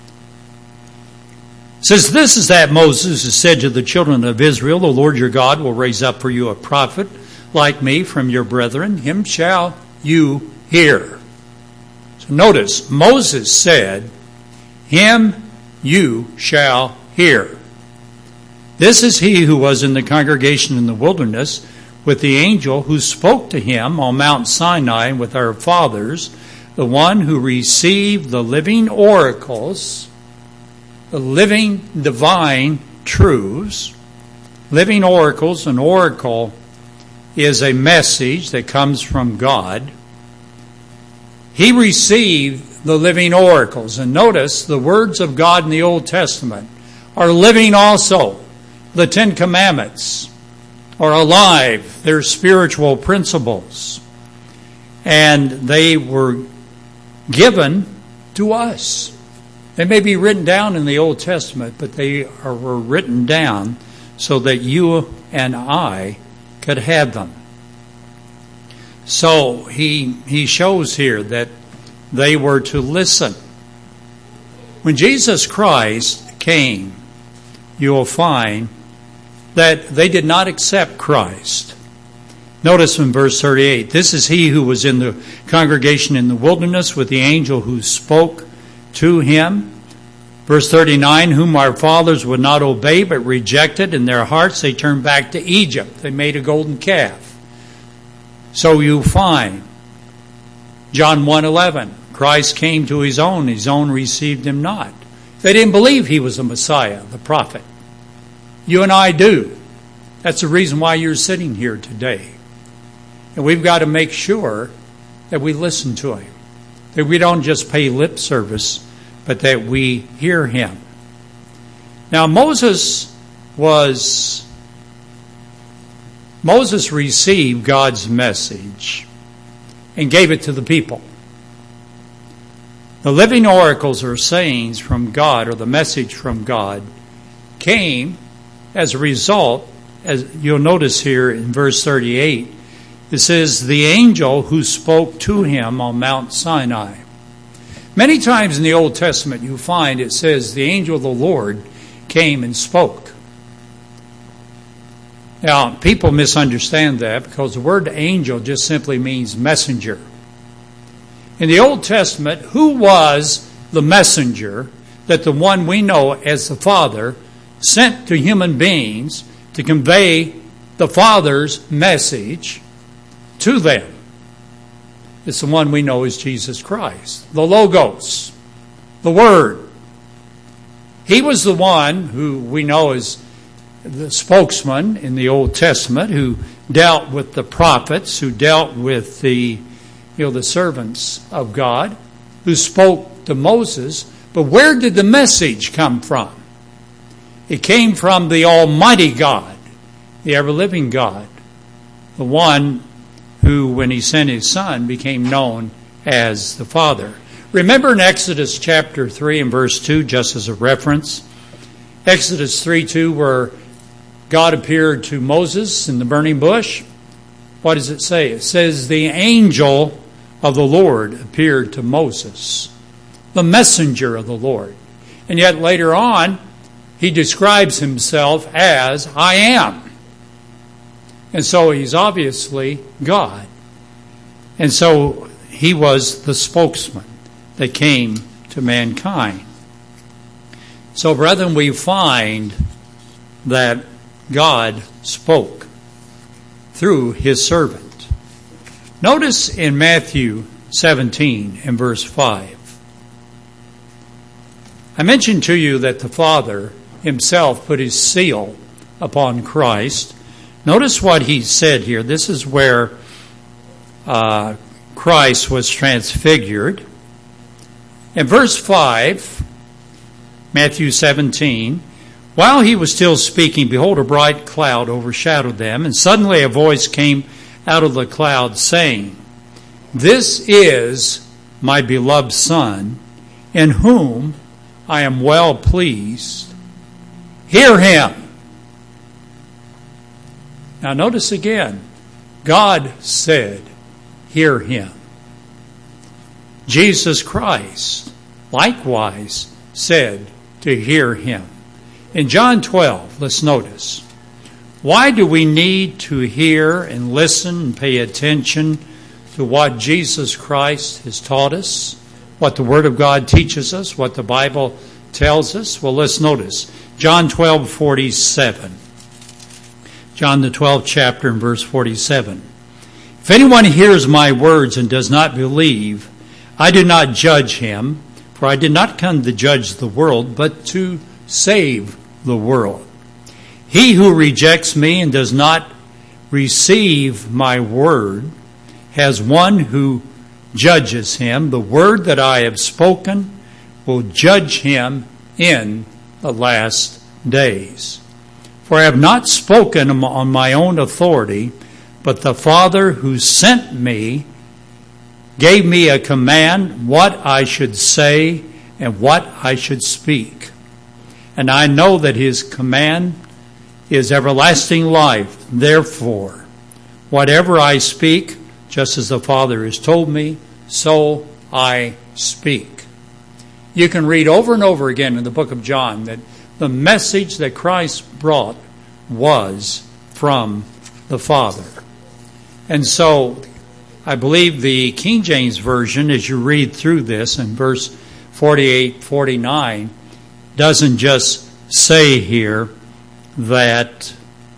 It says, this is that Moses has said to the children of Israel, the Lord your God will raise up for you a prophet like me from your brethren. Him shall you hear. So notice, Moses said, him you shall hear. This is he who was in the congregation in the wilderness with the angel who spoke to him on Mount Sinai with our fathers, the one who received the living oracles, the living divine truths. Living oracles, an oracle is a message that comes from God. He received the living oracles. And notice the words of God in the Old Testament are living also. The Ten Commandments are alive. They're spiritual principles. And they were given to us. They may be written down in the Old Testament, but they are, were written down so that you and I could have them. So he he shows here that they were to listen. When Jesus Christ came, you will find that they did not accept Christ. Notice in verse thirty-eight, this is he who was in the congregation in the wilderness with the angel who spoke to him. Verse thirty-nine, whom our fathers would not obey but rejected. In their hearts they turned back to Egypt. They made a golden calf. So you find John one eleven, Christ came to his own, his own received him not. They didn't believe he was the Messiah, the prophet. You and I do. That's the reason why you're sitting here today. And we've got to make sure that we listen to him. That we don't just pay lip service, but that we hear him. Now Moses was, Moses received God's message and gave it to the people. The living oracles or sayings from God, or the message from God, came as a result, as you'll notice here in verse thirty-eight, it says, the angel who spoke to him on Mount Sinai. Many times in the Old Testament you find it says the angel of the Lord came and spoke. Now, people misunderstand that because the word angel just simply means messenger. In the Old Testament, who was the messenger that the one we know as the Father sent to human beings to convey the Father's message to them? It's the one we know as Jesus Christ, the Logos, the Word. He was the one who we know as the spokesman in the Old Testament, who dealt with the prophets, who dealt with the, you know, the servants of God, who spoke to Moses. But where did the message come from? It came from the Almighty God, the ever-living God, the one who, when he sent his Son, became known as the Father. Remember in Exodus chapter three and verse two, just as a reference, Exodus three two, where God appeared to Moses in the burning bush. What does it say? It says, the angel of the Lord appeared to Moses, the messenger of the Lord. And yet later on, he describes himself as, I am. And so he's obviously God. And so he was the spokesman that came to mankind. So, brethren, we find that God spoke through his servant. Notice in Matthew seventeen and verse five. I mentioned to you that the Father himself put his seal upon Christ. Notice what he said here. This is where uh, Christ was transfigured. In verse five, Matthew seventeen, while he was still speaking, behold, a bright cloud overshadowed them, and suddenly a voice came out of the cloud saying, this is my beloved Son, in whom I am well pleased. Hear him. Now notice again, God said, hear him. Jesus Christ likewise said to hear him. In John twelve, let's notice, why do we need to hear and listen and pay attention to what Jesus Christ has taught us, what the Word of God teaches us, what the Bible tells us? Well, let's notice. John twelve forty-seven. John the twelfth chapter and verse forty-seven. If anyone hears my words and does not believe, I do not judge him, for I did not come to judge the world, but to save the world. He who rejects me and does not receive my word has one who judges him. The word that I have spoken will judge him in the last days. For I have not spoken on my own authority, but the Father who sent me gave me a command what I should say and what I should speak. And I know that his command is everlasting life. Therefore, whatever I speak, just as the Father has told me, so I speak. You can read over and over again in the book of John that the message that Christ brought was from the Father. And so I believe the King James Version, as you read through this in verse forty-eight, forty-nine, doesn't just say here that,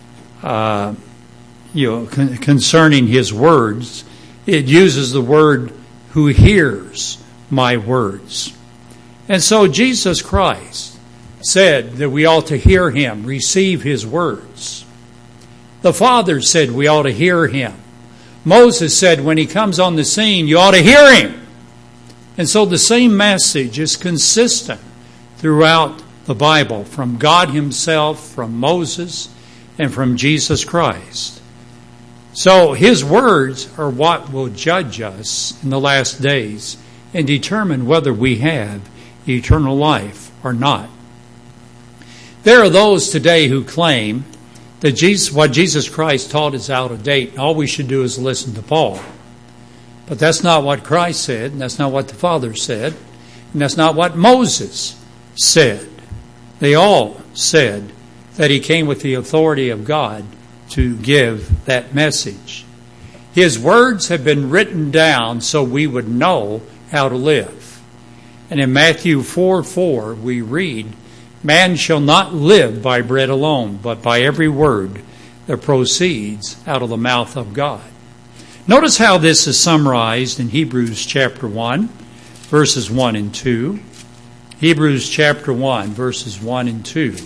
uh, you know, con- concerning his words. It uses the word who hears my words. And so Jesus Christ said that we ought to hear him, receive his words. The Father said we ought to hear him. Moses said when he comes on the scene, you ought to hear him. And so the same message is consistent throughout the Bible, from God himself, from Moses, and from Jesus Christ. So his words are what will judge us in the last days and determine whether we have eternal life or not. There are those today who claim that Jesus, what Jesus Christ taught is out of date, and all we should do is listen to Paul. But that's not what Christ said, and that's not what the Father said, and that's not what Moses said. They all said that he came with the authority of God to give that message. His words have been written down so we would know how to live. And in Matthew four four we read, man shall not live by bread alone, but by every word that proceeds out of the mouth of God. Notice how this is summarized in Hebrews chapter one, verses one and two. Hebrews chapter one, verses one and two.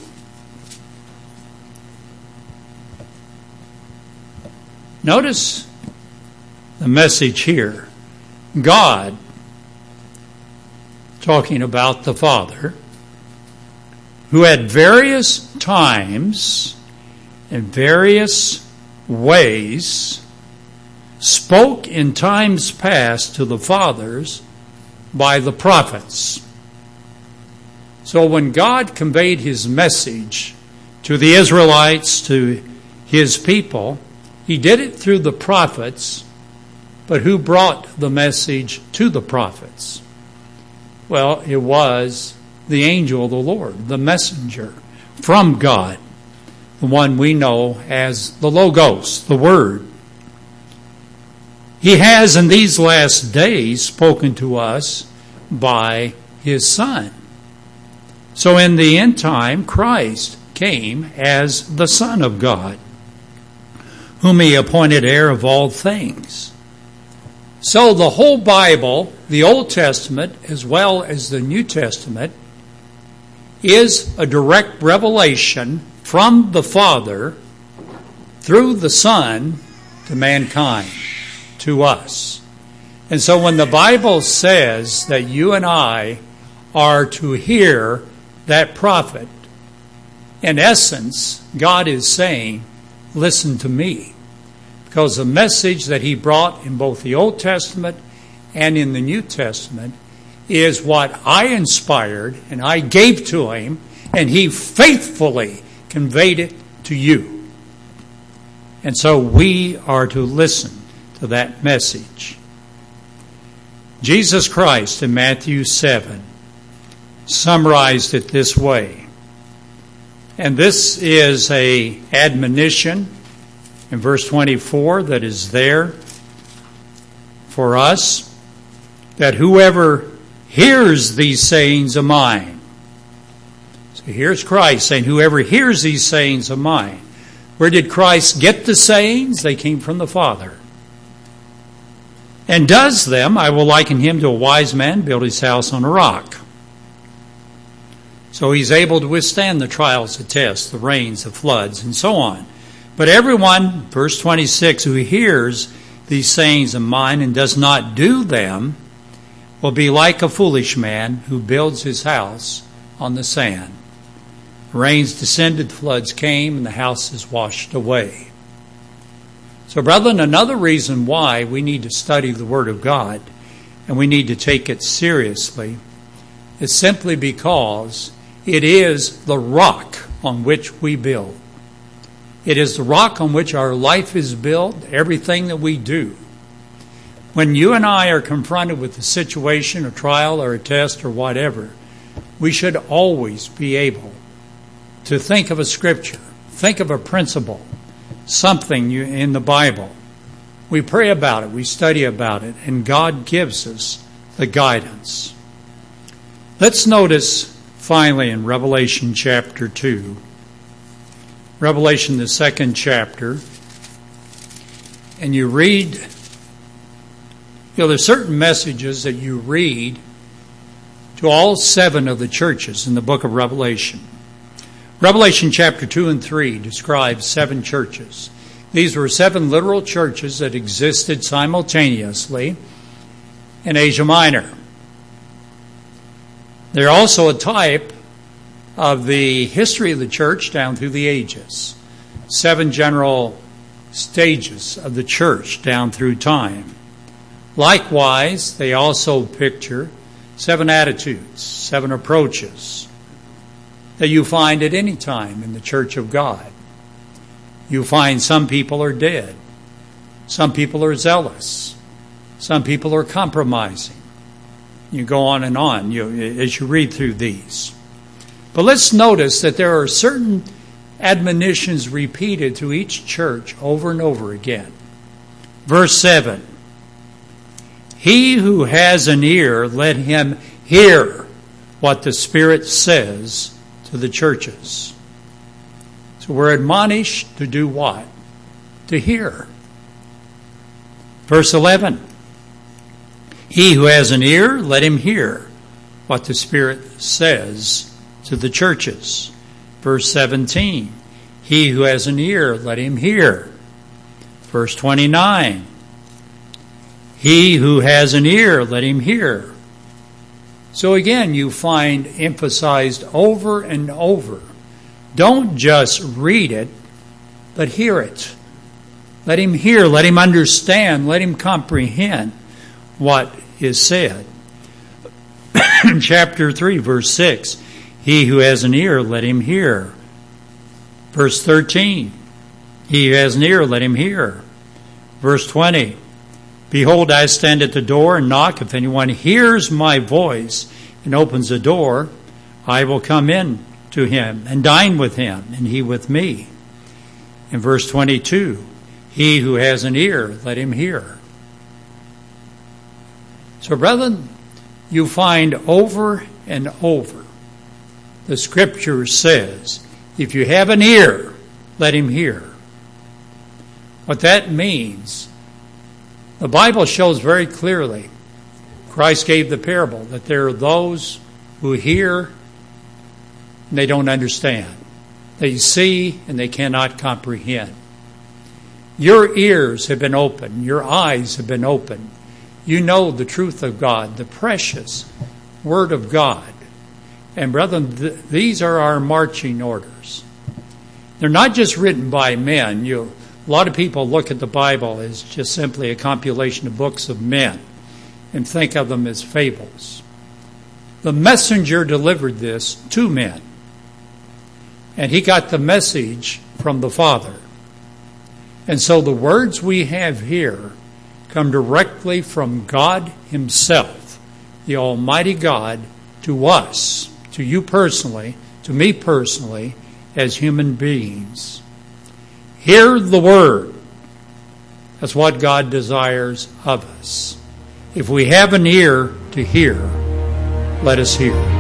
Notice the message here. God, talking about the Father, who at various times and various ways spoke in times past to the fathers by the prophets. So when God conveyed his message to the Israelites, to his people, he did it through the prophets, but who brought the message to the prophets? Well, it was the angel of the Lord, the messenger from God, the one we know as the Logos, the Word. He has in these last days spoken to us by his Son. So in the end time, Christ came as the Son of God, whom he appointed heir of all things. So the whole Bible, the Old Testament as well as the New Testament, is a direct revelation from the Father through the Son to mankind, to us. And so when the Bible says that you and I are to hear that prophet, in essence, God is saying, listen to me. Because the message that he brought in both the Old Testament and in the New Testament is what I inspired and I gave to him, and he faithfully conveyed it to you. And so we are to listen to that message. Jesus Christ in Matthew seven summarized it this way. And this is a admonition in verse twenty-four that is there for us, that whoever hears these sayings of mine So here's Christ saying, whoever hears these sayings of mine. Where did Christ get the sayings? They came from the Father. And does them, I will liken him to a wise man build his house on a rock. So he's able to withstand the trials, the tests, the rains, the floods, and so on. But everyone, verse twenty-six, who hears these sayings of mine and does not do them, will be like a foolish man who builds his house on the sand. Rains descended, floods came, and the house is washed away. So, brethren, another reason why we need to study the Word of God and we need to take it seriously is simply because it is the rock on which we build. It is the rock on which our life is built, everything that we do. When you and I are confronted with a situation, a trial, or a test, or whatever, we should always be able to think of a scripture, think of a principle, something in the Bible. We pray about it, we study about it, and God gives us the guidance. Let's notice finally in Revelation chapter two, Revelation the second chapter, and you read, you know, there's certain messages that you read to all seven of the churches in the book of Revelation. Revelation chapter two and three describes seven churches. These were seven literal churches that existed simultaneously in Asia Minor. They're also a type of the history of the church down through the ages. Seven general stages of the church down through time. Likewise, they also picture seven attitudes, seven approaches that you find at any time in the church of God. You find some people are dead. Some people are zealous. Some people are compromising. You go on and on you, as you read through these. But let's notice that there are certain admonitions repeated to each church over and over again. Verse seven. He who has an ear, let him hear what the Spirit says to the churches. So we're admonished to do what? To hear. Verse eleven. He who has an ear, let him hear what the Spirit says to the churches. Verse seventeen. He who has an ear, let him hear. Verse twenty-nine. He who has an ear, let him hear. So again, you find emphasized over and over. Don't just read it, but hear it. Let him hear, let him understand, let him comprehend what is said. Chapter three, verse six. He who has an ear, let him hear. Verse thirteen. He who has an ear, let him hear. Verse twenty. Behold, I stand at the door and knock. If anyone hears my voice and opens the door, I will come in to him and dine with him, and he with me. In verse twenty-two, he who has an ear, let him hear. So, brethren, you find over and over the Scripture says, if you have an ear, let him hear. What that means, the Bible shows very clearly, Christ gave the parable, that there are those who hear and they don't understand. They see and they cannot comprehend. Your ears have been opened. Your eyes have been opened. You know the truth of God, the precious Word of God. And brethren, th- these are our marching orders. They're not just written by men. You A lot of people look at the Bible as just simply a compilation of books of men and think of them as fables. The messenger delivered this to men, and he got the message from the Father. And so the words we have here come directly from God Himself, the Almighty God, to us, to you personally, to me personally, as human beings. Hear the Word. That's what God desires of us. If we have an ear to hear, let us hear.